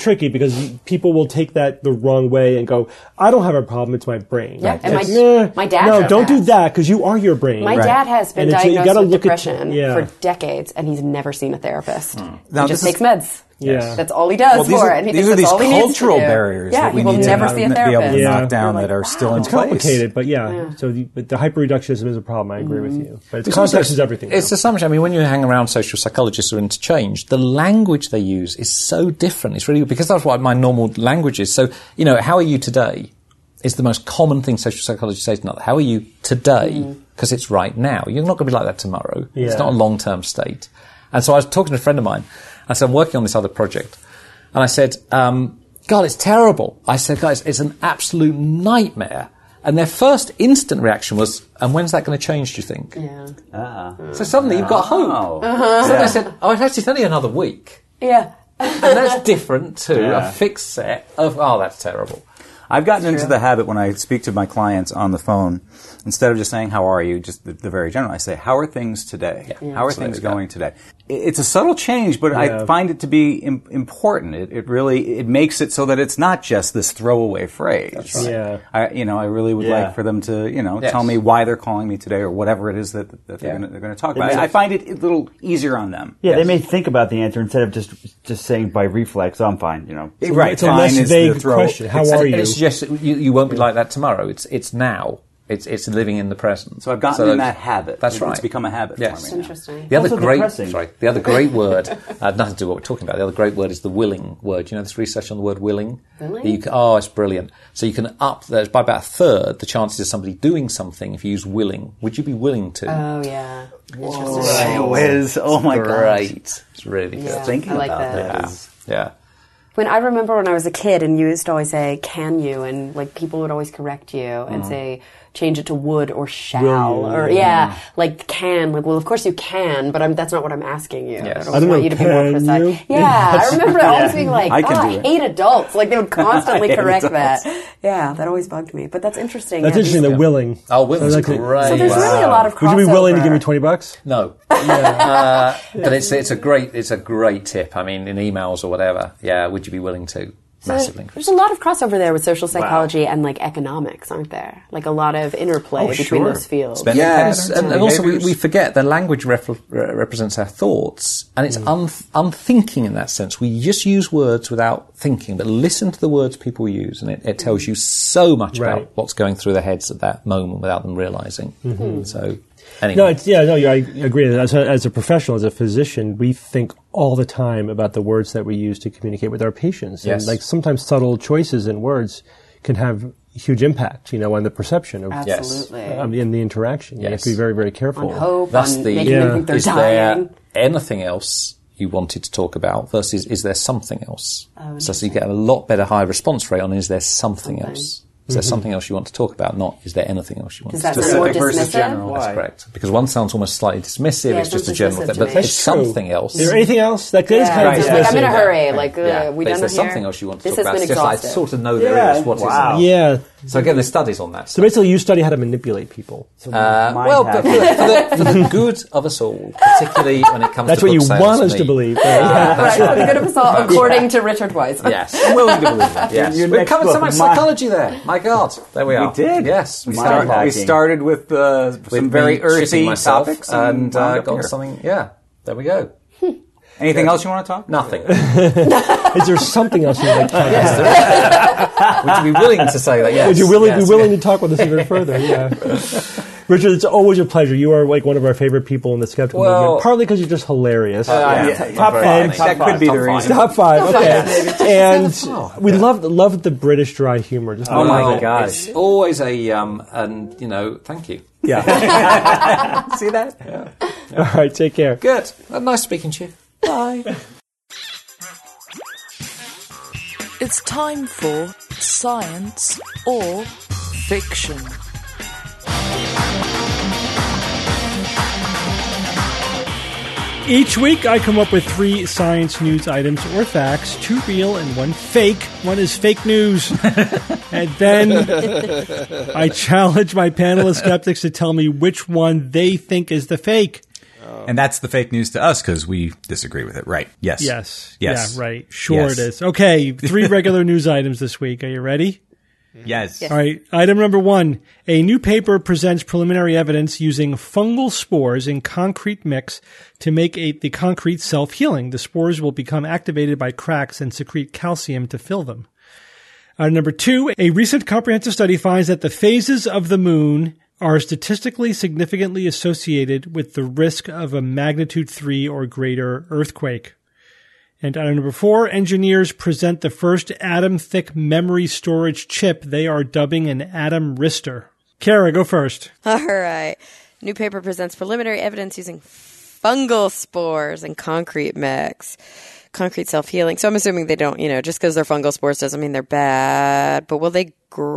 tricky because people will take that the wrong way and go, I don't have a problem, it's my brain. Yeah, and It's, my- "Nah, my dad No, has don't do that. that because you are your brain. My Right. dad has been And it's- you diagnosed gotta with look at- depression yeah. for decades, and he's never seen a therapist. Now, he this just is- takes meds. Yeah. That's all he does Well, these for are, it. And he these thinks are these that's all he needs to cultural do. barriers Yeah, that we he will need never to see a be able to therapist. Yeah. knock down We're that like, are still wow. in It's place. complicated, but yeah. So the, but the hyperreductionism is a problem. I agree with you. But it's context is everything. It's now. assumption. I mean, when you hang around social psychologists who are interchanged, the language they use is so different. It's really because that's what my normal language is. So, you know, how are you today is the most common thing social psychologists say to another. How are you today? Because it's right now. You're not going to be like that tomorrow. Yeah. It's not a long-term state. And so I was talking to a friend of mine. I said, I'm working on this other project. And I said, um, God, it's terrible. I said, guys, it's an absolute nightmare. And their first instant reaction was, and when's that going to change, do you think? Yeah. Ah. So suddenly you've got hope. Oh. So they said, oh, actually, it's only another week. Yeah. And that's different to Yeah. a fixed set of, oh, that's terrible. I've gotten into the habit when I speak to my clients on the phone, instead of just saying, how are you, just the, the very general, I say, how are things today? Yeah. How are Absolutely, things going today? It- It's a subtle change, but Yeah. I find it to be Im- important. It, it really, it makes it so that it's not just this throwaway phrase. That's right. Yeah. I, you know, I really would Yeah. like for them to, you know, Yes. tell me why they're calling me today or whatever it is that, that they're Yeah. going to, they're going to talk about. I, I find it a little easier on them. Yeah, Yes. they may think about the answer instead of just just saying by reflex, "I'm fine." You know. Right. It's a fine less is the vague throw- question. How it's- are And you? it suggests that you, you won't be like that tomorrow. It's it's now. It's it's living in the present. So I've gotten So in that habit. That's It's right. become a habit Yes. for me. now. Interesting. The other Also great, depressing. sorry, the other great word, uh, nothing to do with what we're talking about. The other great word is the willing word. You know this research on the word willing? Willing? You can, oh, it's brilliant. So you can up, there's by about a third, the chances of somebody doing something if you use willing. Would you be willing to? Oh, yeah. Interesting. Hey, Wiz. Oh my god. Great. It's really good. Yeah, Thinking I like about that. that Yeah. is- Yeah. When I remember when I was a kid and you used to always say, can you? And like people would always correct you and say, change it to would or shall. Or yeah, like can. Like, well, of course you can, but I'm, that's not what I'm asking you. Yes. I I don't don't want know, you to be more can precise. you? Yeah, I remember always being like, I can oh, do I it. hate adults. Like they would constantly I hate correct adults. that. Yeah, that always bugged me. But that's interesting. That's Yeah, interesting. these- The willing. Oh, willing's I like it. great. So there's really a lot of crossover. Would you be willing to give me twenty bucks? No. uh, but it's it's a great it's a great tip. I mean, in emails or whatever. Yeah, would you be willing to? So there's, Massively. there's a lot of crossover there with social psychology and like economics, aren't there? Like a lot of interplay Oh, between sure. those fields. Spending Yes, patterns and, and also we, behaviors. we forget that language ref- re- represents our thoughts, and it's un- unthinking in that sense. We just use words without thinking, but listen to the words people use, and it, it tells you so much Right. about what's going through their heads at that moment without them realizing. So, anyway. No, it's, yeah, no, I agree. As a, as a professional, as a physician, we think all the time about the words that we use to communicate with our patients. Yes. And like sometimes subtle choices in words can have huge impact, you know, on the perception of Absolutely. um, in the interaction. You have Yes. to be very, very careful. On hope, Thus, on the making Yeah. them think they're is dying. there anything else you wanted to talk about versus is there something else? Oh, so, so you get a lot better high response rate on is there something, Something. else? Is there something else you want to talk about? Not is there anything else you want Does to that talk sound more Specific versus dismissive? general. That's Why? correct. Because one sounds almost slightly dismissive. Yeah, it's it just a sounds general dismissive thing. to But me. it's That's true. something else. Is there anything else? That is Yeah, kind of right. dismissive. Like, I'm in a hurry. Like, uh, yeah. we but done is there here? something else you want to This talk has about? been It's just like, exhaustive. sort of know there Yeah, is what wow. is Yeah. So again, there's studies on that. So basically, you study how to manipulate people. Uh, Mind well, but for hacking. the, for, the, for the good of us all, particularly when it comes That's to what you book sales want us for to me. believe. Right, for the good of us all, according to Richard Weiss. Yes, I'm willing to believe that. Yes, Your we've next covered so book, much my- psychology there. My God, there we are. We did. Yes, we Mind started, hacking. We started with uh, some with very me shitting earthy myself topics and uh, wound up got here. something. Yeah, there we go. Anything else you want to talk? Nothing. Is there something else you'd like to talk about? Would you be willing to say that? Yes. Would you really yes. be willing to talk with us even further? Yeah. Richard, it's always a pleasure. You are like one of our favorite people in the skeptical Well- movement, partly because you're just hilarious. Uh, Yeah. yeah. Top Very five. funny. That could be Top the five. reason. Top five, okay. And we love love the British dry humor. Just Oh my Well, gosh. It's always a um, and you know, thank you. Yeah. See that? All right, take care. Good. Uh, nice speaking to you. Bye. It's time for Science or Fiction. Each week, I come up with three science news items or facts, two real and one fake. One is fake news. And then I challenge my panel of skeptics to tell me which one they think is the fake. And that's the fake news to us because we disagree with it. Right. Yes. Yes. Yes. Yeah, right. Sure Yes. it is. Okay, three regular news items this week. Are you ready? Yes. All right. Item number one. A new paper presents preliminary evidence using fungal spores in concrete mix to make a, the concrete self-healing. The spores will become activated by cracks and secrete calcium to fill them. Item number two. A recent comprehensive study finds that the phases of the moon are statistically significantly associated with the risk of a magnitude three or greater earthquake. And item number four, engineers present the first atom-thick memory storage chip they are dubbing an Atom Rister. Kara, go first. All right. New paper presents preliminary evidence using fungal spores and concrete mix. Concrete self-healing. So I'm assuming they don't, you know, just because they're fungal spores doesn't mean they're bad. But will they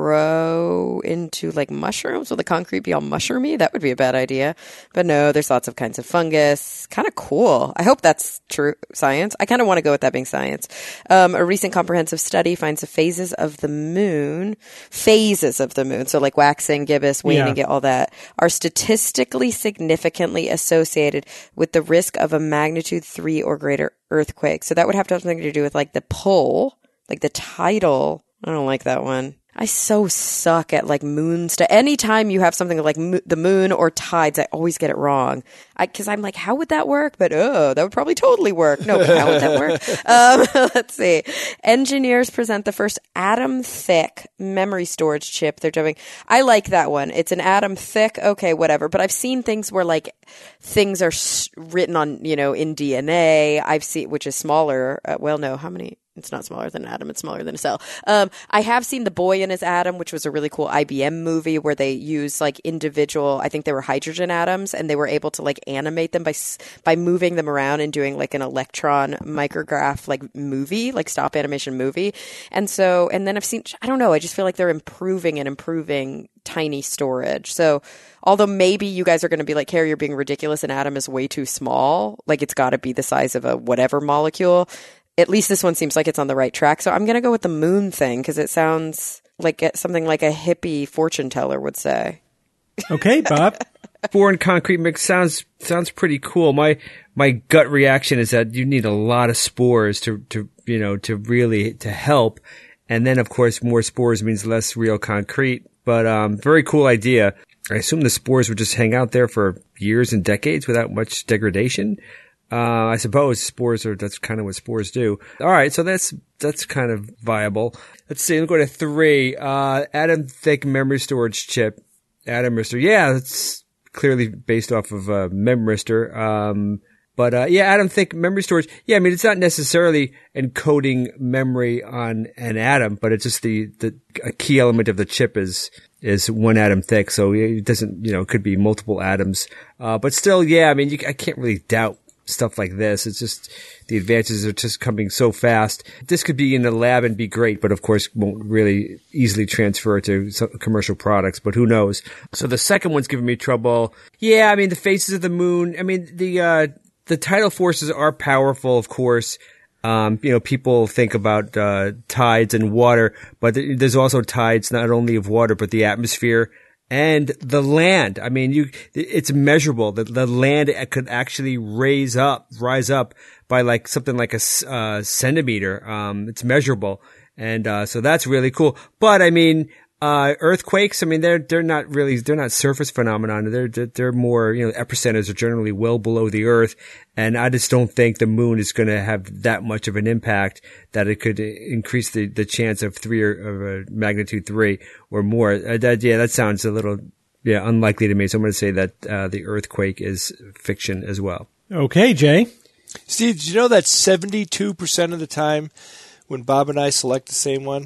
grow into like mushrooms? Will the concrete be all mushroomy? That would be a bad idea. But no, there's lots of kinds of fungus. Kind of cool. I hope that's true science. I kind of want to go with that being science. Um, a recent comprehensive study finds the phases of the moon, phases of the moon, so like waxing, gibbous, waning, Yeah. all that, are statistically significantly associated with the risk of a magnitude three or greater earthquake. So that would have to have something to do with like the pull, like the tidal. I don't like that one. I so suck at like moon stuff. Anytime you have something like mo- the moon or tides, I always get it wrong. I, cause I'm like, how would that work? But oh, that would probably totally work. No, but how would that work? Um, let's see. Engineers present the first atom thick memory storage chip they're doing. I like that one. It's an atom thick. Okay, whatever. But I've seen things where like things are s- written on, you know, in D N A. I've seen, which is smaller. Uh, well, no, how many? It's not smaller than an atom. It's smaller than a cell. Um, I have seen The Boy and His Atom, which was a really cool I B M movie where they use like individual, I think they were hydrogen atoms, and they were able to like animate them by by moving them around and doing like an electron micrograph like movie, like stop animation movie. And so, and then I've seen, I don't know, I just feel like they're improving and improving tiny storage. So although maybe you guys are going to be like, Carrie, you're being ridiculous, an atom is way too small. Like it's got to be the size of a whatever molecule. At least this one seems like it's on the right track. So I'm going to go with the moon thing because it sounds like something like a hippie fortune teller would say. Okay, Bob. Foreign concrete mix sounds sounds pretty cool. My my gut reaction is that you need a lot of spores to to you know to really to help, and then of course more spores means less real concrete. But um, very cool idea. I assume the spores would just hang out there for years and decades without much degradation. Uh, I suppose spores are, that's kind of what spores do. All right. So that's, that's kind of viable. Let's see. Let's go to three. Uh, atom thick memory storage chip. Atom Rister. Yeah. It's clearly based off of, uh, Memristor. Um, but, uh, yeah, atom thick memory storage. Yeah. I mean, it's not necessarily encoding memory on an atom, but it's just the, the, a key element of the chip is, is one atom thick. So it doesn't, you know, it could be multiple atoms. Uh, but still, yeah, I mean, you, I can't really doubt stuff like this. It's just the advances are just coming so fast. This could be in the lab and be great, but of course won't really easily transfer to some commercial products, but who knows. So the second one's giving me trouble. Yeah, I mean, the phases of the moon. I mean, the, uh, the tidal forces are powerful, of course. Um, you know, people think about, uh, tides and water, but there's also tides not only of water, but the atmosphere. And the land, I mean, you, it's measurable. The, the land could actually raise up, rise up by like something like a, uh, centimeter. Um, it's measurable. And, uh, so that's really cool. But I mean, uh, earthquakes, I mean, they're, they're not really, they're not surface phenomena. They're, they're, they're more, you know, epicenters are generally well below the earth. And I just don't think the moon is going to have that much of an impact that it could increase the, the chance of three or of a magnitude three or more. Uh, that, yeah, that sounds a little, yeah, unlikely to me. So I'm going to say that, uh, the earthquake is fiction as well. Okay, Jay. Steve, did you know that seventy-two percent of the time when Bob and I select the same one?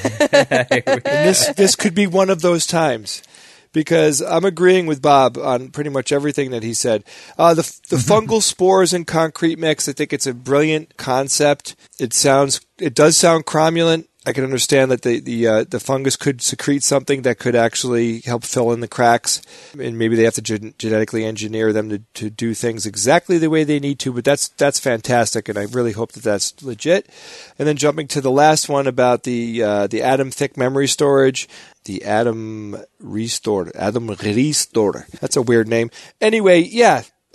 And this this could be one of those times, because I'm agreeing with Bob on pretty much everything that he said. Uh, the the fungal spores and concrete mix, I think it's a brilliant concept. It sounds, it does sound cromulent. I can understand that the the uh, the fungus could secrete something that could actually help fill in the cracks, and maybe they have to gen- genetically engineer them to, to do things exactly the way they need to. But that's that's fantastic, and I really hope that that's legit. And then jumping to the last one about the uh, the atom thick memory storage, the Atom Restore, Atom Restore. That's a weird name. Anyway, yeah.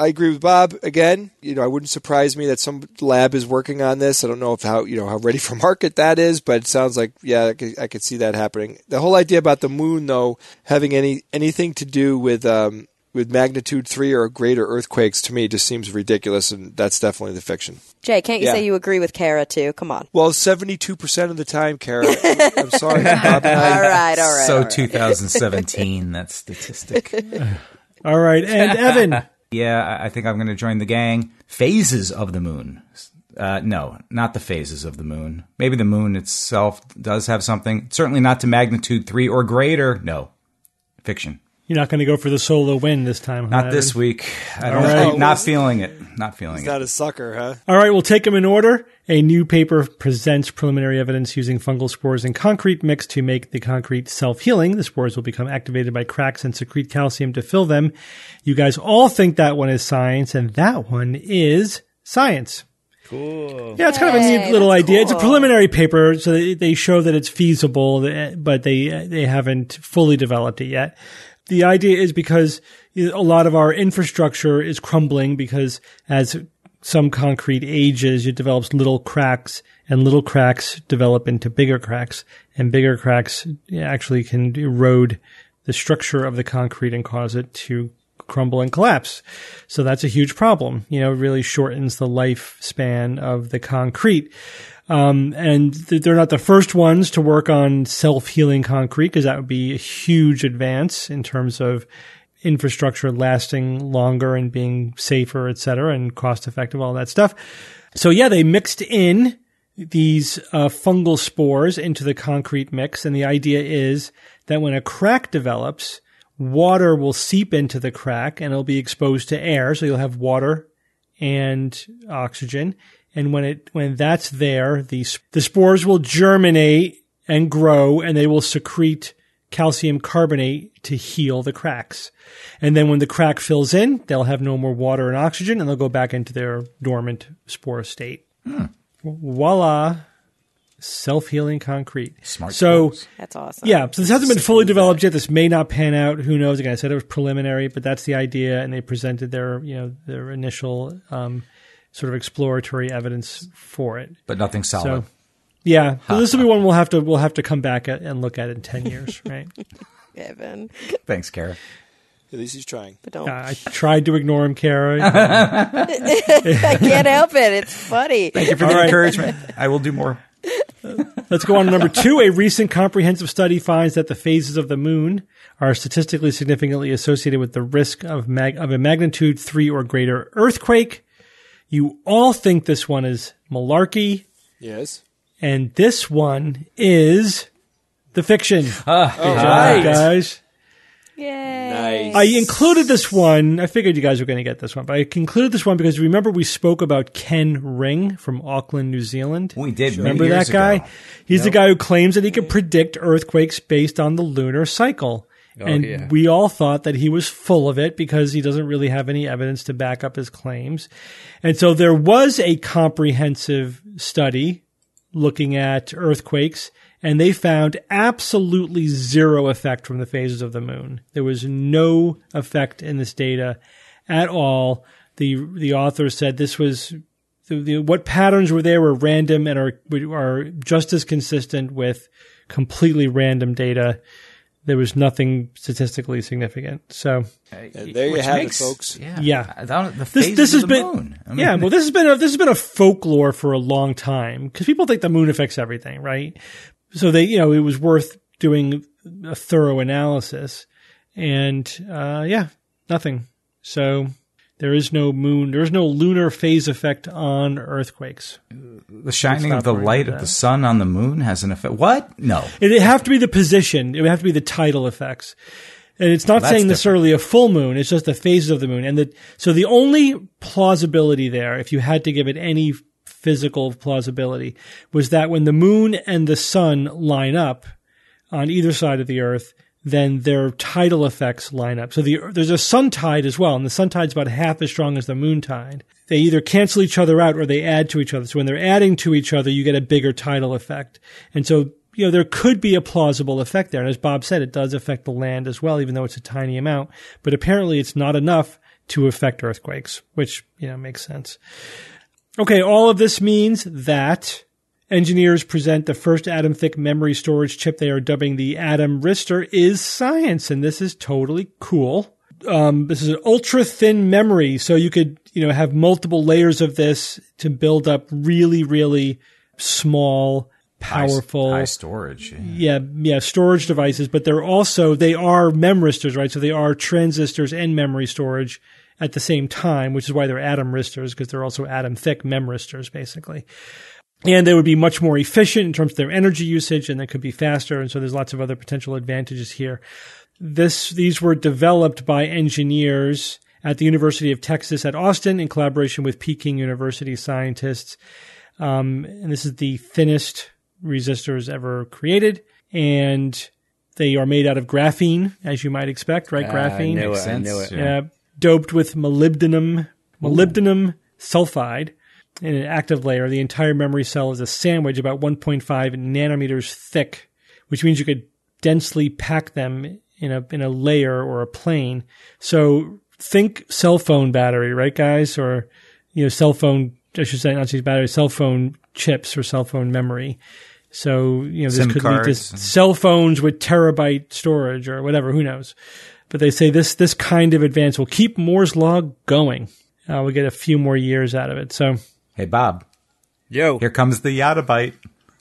I agree with Bob. Again, you know, it wouldn't surprise me that some lab is working on this. I don't know if how you know how ready for market that is, but it sounds like yeah, I could, I could see that happening. The whole idea about the moon, though, having any anything to do with um, with magnitude three or greater earthquakes, to me, just seems ridiculous, and that's definitely the fiction. Jay, can't you Yeah. say you agree with Kara too? Come on. Well, seventy-two percent of the time, Kara. I'm sorry, Bob. And I, All right, all right. so all right. two thousand seventeen, that statistic. All right. And Evan. Yeah, I I think I'm going to join the gang. Phases of the moon. Uh, no, not the phases of the moon. Maybe the moon itself does have something. Certainly not to magnitude three or greater. No. Fiction. You're not going to go for the solo win this time, huh, Not Evan? this week. I don't. All right. I'm not feeling it. Not feeling he's it. not a sucker, huh? All right, we'll take them in order. A new paper presents preliminary evidence using fungal spores in concrete mix to make the concrete self-healing. The spores will become activated by cracks and secrete calcium to fill them. You guys all think that one is science, and that one is science. Cool. Yeah, it's kind of a Yay, neat little that's idea. It's a cool. preliminary paper, so they- they show that it's feasible, but they they haven't fully developed it yet. The idea is because a lot of our infrastructure is crumbling because as some concrete ages, it develops little cracks, and little cracks develop into bigger cracks, and bigger cracks actually can erode the structure of the concrete and cause it to crumble and collapse. So that's a huge problem. You know, it really shortens the lifespan of the concrete. Um, and th- they're not the first ones to work on self-healing concrete, because that would be a huge advance in terms of infrastructure lasting longer and being safer, et cetera, and cost effective, all that stuff. So yeah, they mixed in these uh, fungal spores into the concrete mix. And the idea is that when a crack develops, water will seep into the crack and it'll be exposed to air. So you'll have water and oxygen. And when it, when that's there, the, the spores will germinate and grow, and they will secrete calcium carbonate to heal the cracks. And then when the crack fills in, they'll have no more water and oxygen, and they'll go back into their dormant spore state. Hmm. Voila. Self-healing concrete. Smart So, spores. That's awesome. yeah, so this hasn't been fully developed yet. This may not pan out. Who knows? Again, I said it was preliminary, but that's the idea, and they presented their, you know, their initial um, sort of exploratory evidence for it. But nothing solid. So, yeah, so this will be one we'll have to we'll have to come back at and look at in ten years, right? Evan. Thanks, Kara. At least he's trying. But don't. Uh, I tried to ignore him, Kara. I can't help it. It's funny. Thank you for the encouragement. I will do more. Let's go on to number two. A recent comprehensive study finds that the phases of the moon are statistically significantly associated with the risk of mag- of a magnitude three or greater earthquake. You all think this one is malarkey, Yes. and this one is the fiction. Ah, Good job, guys. Yay. Nice. I included this one. I figured you guys were going to get this one, but I included this one because remember we spoke about Ken Ring from Auckland, New Zealand? We did. Remember many years that guy? ago. He's the guy who claims that he could predict earthquakes based on the lunar cycle. Oh, and yeah. we all thought that he was full of it because he doesn't really have any evidence to back up his claims. And so there was a comprehensive study looking at earthquakes, and they found absolutely zero effect from the phases of the moon. There was no effect in this data at all. The the author said this was the, the, what patterns were there were random and are are just as consistent with completely random data. There was nothing statistically significant. So And there you Which have makes- it, folks. Yeah. Yeah. I don't- the this phases this has of the been moon. I mean, yeah. Well, this has been a, this has been a folklore for a long time because people think the moon affects everything, right? So they you know it was worth doing a thorough analysis, and uh, yeah, nothing. So there is no moon. There is no lunar phase effect on earthquakes. the shining Let's of the not worry light about of the that. sun on the moon has an effect. What? No. It would have to be the position. It would have to be the tidal effects. And it's not Well, that's saying necessarily a full moon. It's just the phases of the moon. And the, so the only plausibility there, if you had to give it any physical plausibility, was that when the moon and the sun line up on either side of the earth, then their tidal effects line up. So the, there's a sun tide as well, and the sun tide's about half as strong as the moon tide. They either cancel each other out or they add to each other. So when they're adding to each other, you get a bigger tidal effect. And so, you know, there could be a plausible effect there. And as Bob said, it does affect the land as well, even though it's a tiny amount. But apparently it's not enough to affect earthquakes, which, you know, makes sense. Okay, all of this means that engineers present the first atom-thick memory storage chip they are dubbing the Atom Rister is science, and this is totally cool. Um, this is an ultra-thin memory, so you could, you know, have multiple layers of this to build up really, really small, powerful, high, high storage. Yeah. yeah, yeah, storage devices. But they're also they are memristors, right? So they are transistors and memory storage at the same time, which is why they're atom ristors, because they're also atom-thick memristors, basically. And they would be much more efficient in terms of their energy usage, and they could be faster. And so there's lots of other potential advantages here. This, these were developed by engineers at the University of Texas at Austin in collaboration with Peking University scientists. Um, and this is the thinnest resistors ever created. And they are made out of graphene, as you might expect, right? Uh, graphene. I knew Makes it. I knew sense. it. Yeah. Doped with molybdenum, molybdenum sulfide in an active layer. The entire memory cell is a sandwich about one point five nanometers thick, which means you could densely pack them in a in a layer or a plane. So think cell phone battery, right, guys? Or, you know, cell phone, I should say, not just battery, cell phone chips or cell phone memory. So, you know, this SIM could lead to cards. cell phones with terabyte storage or whatever, who knows. But they say this this kind of advance will keep Moore's Law going. Uh, we'll get a few more years out of it. So, Hey, Bob, Yo. here comes the Yottabyte.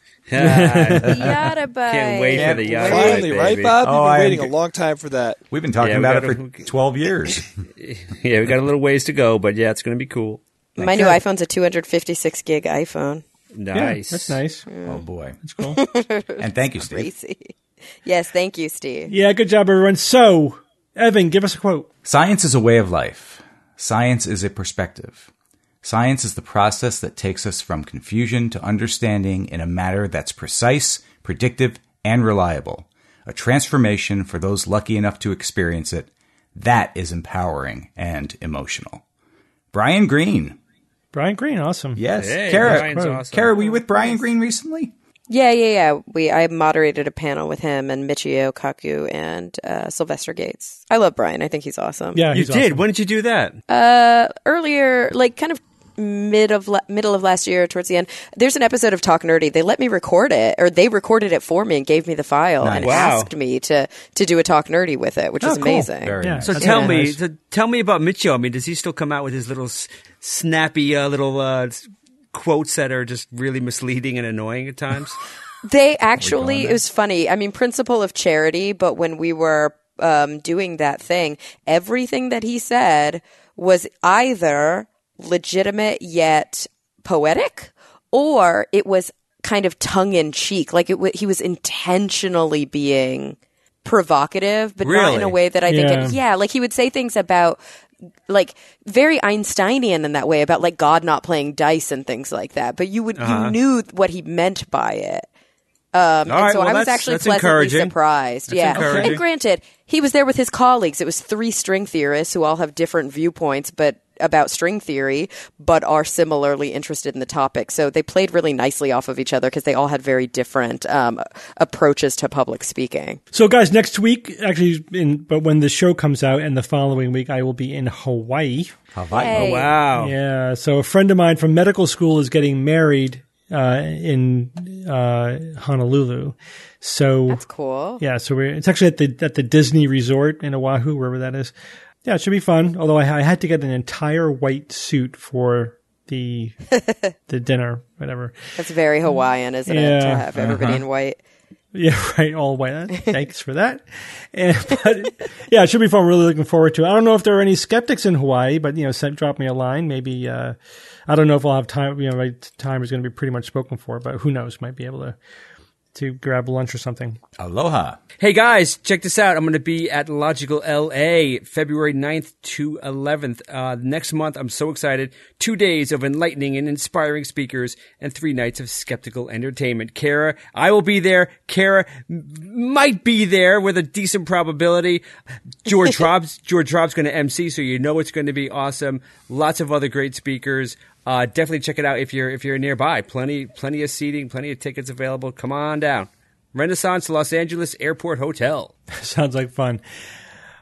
Yada bye. Can't wait for the Can't Yada wait. Finally, Byte, right, baby. Bob? Oh, You've I been am waiting g- a long time for that. We've been talking Yeah, we about gotta- it for twelve years. Yeah, we got a little ways to go, but yeah, it's going to be cool. My new iPhone's a two hundred fifty-six gig iPhone. Nice. yeah, that's nice. Oh, boy. That's cool. And thank you, Steve. Crazy. Yes, thank you, Steve. Yeah, good job, everyone. So, Evan, give us a quote. Science is a way of life. Science is a perspective. Science is the process that takes us from confusion to understanding in a manner that's precise, predictive, and reliable. A transformation for those lucky enough to experience it. That is empowering and emotional. Brian Greene. Brian Greene, awesome. Yes. Hey, Kara, Brian's awesome. Kara, were you with Brian Greene recently? Yeah, yeah, yeah. We I moderated a panel with him and Michio Kaku and uh, Sylvester Gates. I love Brian. I think he's awesome. Yeah, You he's did. awesome. When did you do that? Uh, earlier, like kind of mid of la- middle of last year, towards the end, there's an episode of Talk Nerdy. They let me record it, or they recorded it for me and gave me the file Nice. and Wow. asked me to to do a Talk Nerdy with it, which Oh, is cool. amazing. Very Yeah. nice. So That's tell very me, nice. so tell me about Michio. I mean, does he still come out with his little s- snappy uh, little uh, s- quotes that are just really misleading and annoying at times? They actually, it was funny. I mean, principle of charity, but when we were um, doing that thing, everything that he said was either legitimate yet poetic, or it was kind of tongue in cheek. Like it, w- he was intentionally being provocative, but not in Really? a way that I think, Yeah. it, yeah, like he would say things about like very Einsteinian in that way about like God not playing dice and things like that. But you would, you knew what he meant by it. Um, All and right, so well, I was that's- actually that's pleasantly encouraging. surprised. That's yeah. encouraging. And granted, he was there with his colleagues. It was three string theorists who all have different viewpoints, but about string theory, but are similarly interested in the topic. So they played really nicely off of each other because they all had very different um, approaches to public speaking. So, guys, next week, actually, in, but when the show comes out and the following week, I will be in Hawaii. Hawaii. Hey. Oh, wow. Yeah. So a friend of mine from medical school is getting married uh, in uh, Honolulu. So That's cool. yeah. So we're it's actually at the at the Disney Resort in Oahu, wherever that is. Yeah, it should be fun. Although I, I had to get an entire white suit for the the dinner, whatever. That's very Hawaiian, isn't it? Yeah. To have everybody in white. Yeah, right. All white. Thanks for that. And, but yeah, it should be fun. Really looking forward to it. I don't know if there are any skeptics in Hawaii, but you know, send drop me a line. Maybe uh, I don't know if I'll have time. You know, my time is going to be pretty much spoken for, but who knows? Might be able to to grab lunch or something. Aloha. Hey guys, check this out. I'm going to be at Logical L A February ninth to eleventh. Uh, next month, I'm so excited. Two days of enlightening and inspiring speakers and three nights of skeptical entertainment. Kara, I will be there. Kara m- might be there with a decent probability. George Rob's, George Rob's going to M C, so you know it's going to be awesome. Lots of other great speakers. Uh, definitely check it out if you're if you're nearby. Plenty plenty of seating, plenty of tickets available. Come on down. Renaissance Los Angeles Airport Hotel. Sounds like fun.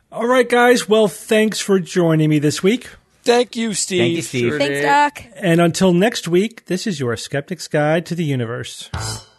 All right, guys. Well, thanks for joining me this week. Thank you, Steve. Thank you, Steve. Sure Thanks, did. Doc. And until next week, this is your Skeptic's Guide to the Universe.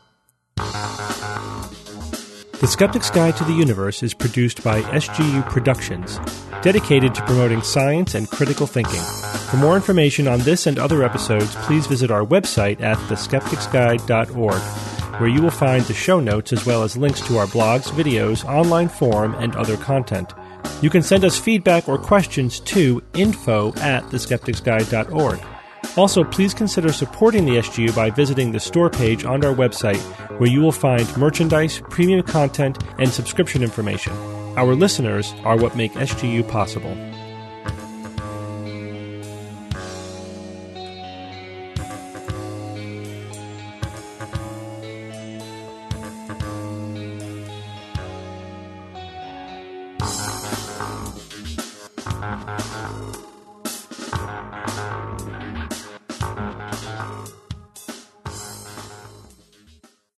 The Skeptic's Guide to the Universe is produced by S G U Productions, dedicated to promoting science and critical thinking. For more information on this and other episodes, please visit our website at the skeptics guide dot org, where you will find the show notes as well as links to our blogs, videos, online forum, and other content. You can send us feedback or questions to info at the skeptics guide dot org. Also, please consider supporting the S G U by visiting the store page on our website, where you will find merchandise, premium content, and subscription information. Our listeners are what make S G U possible.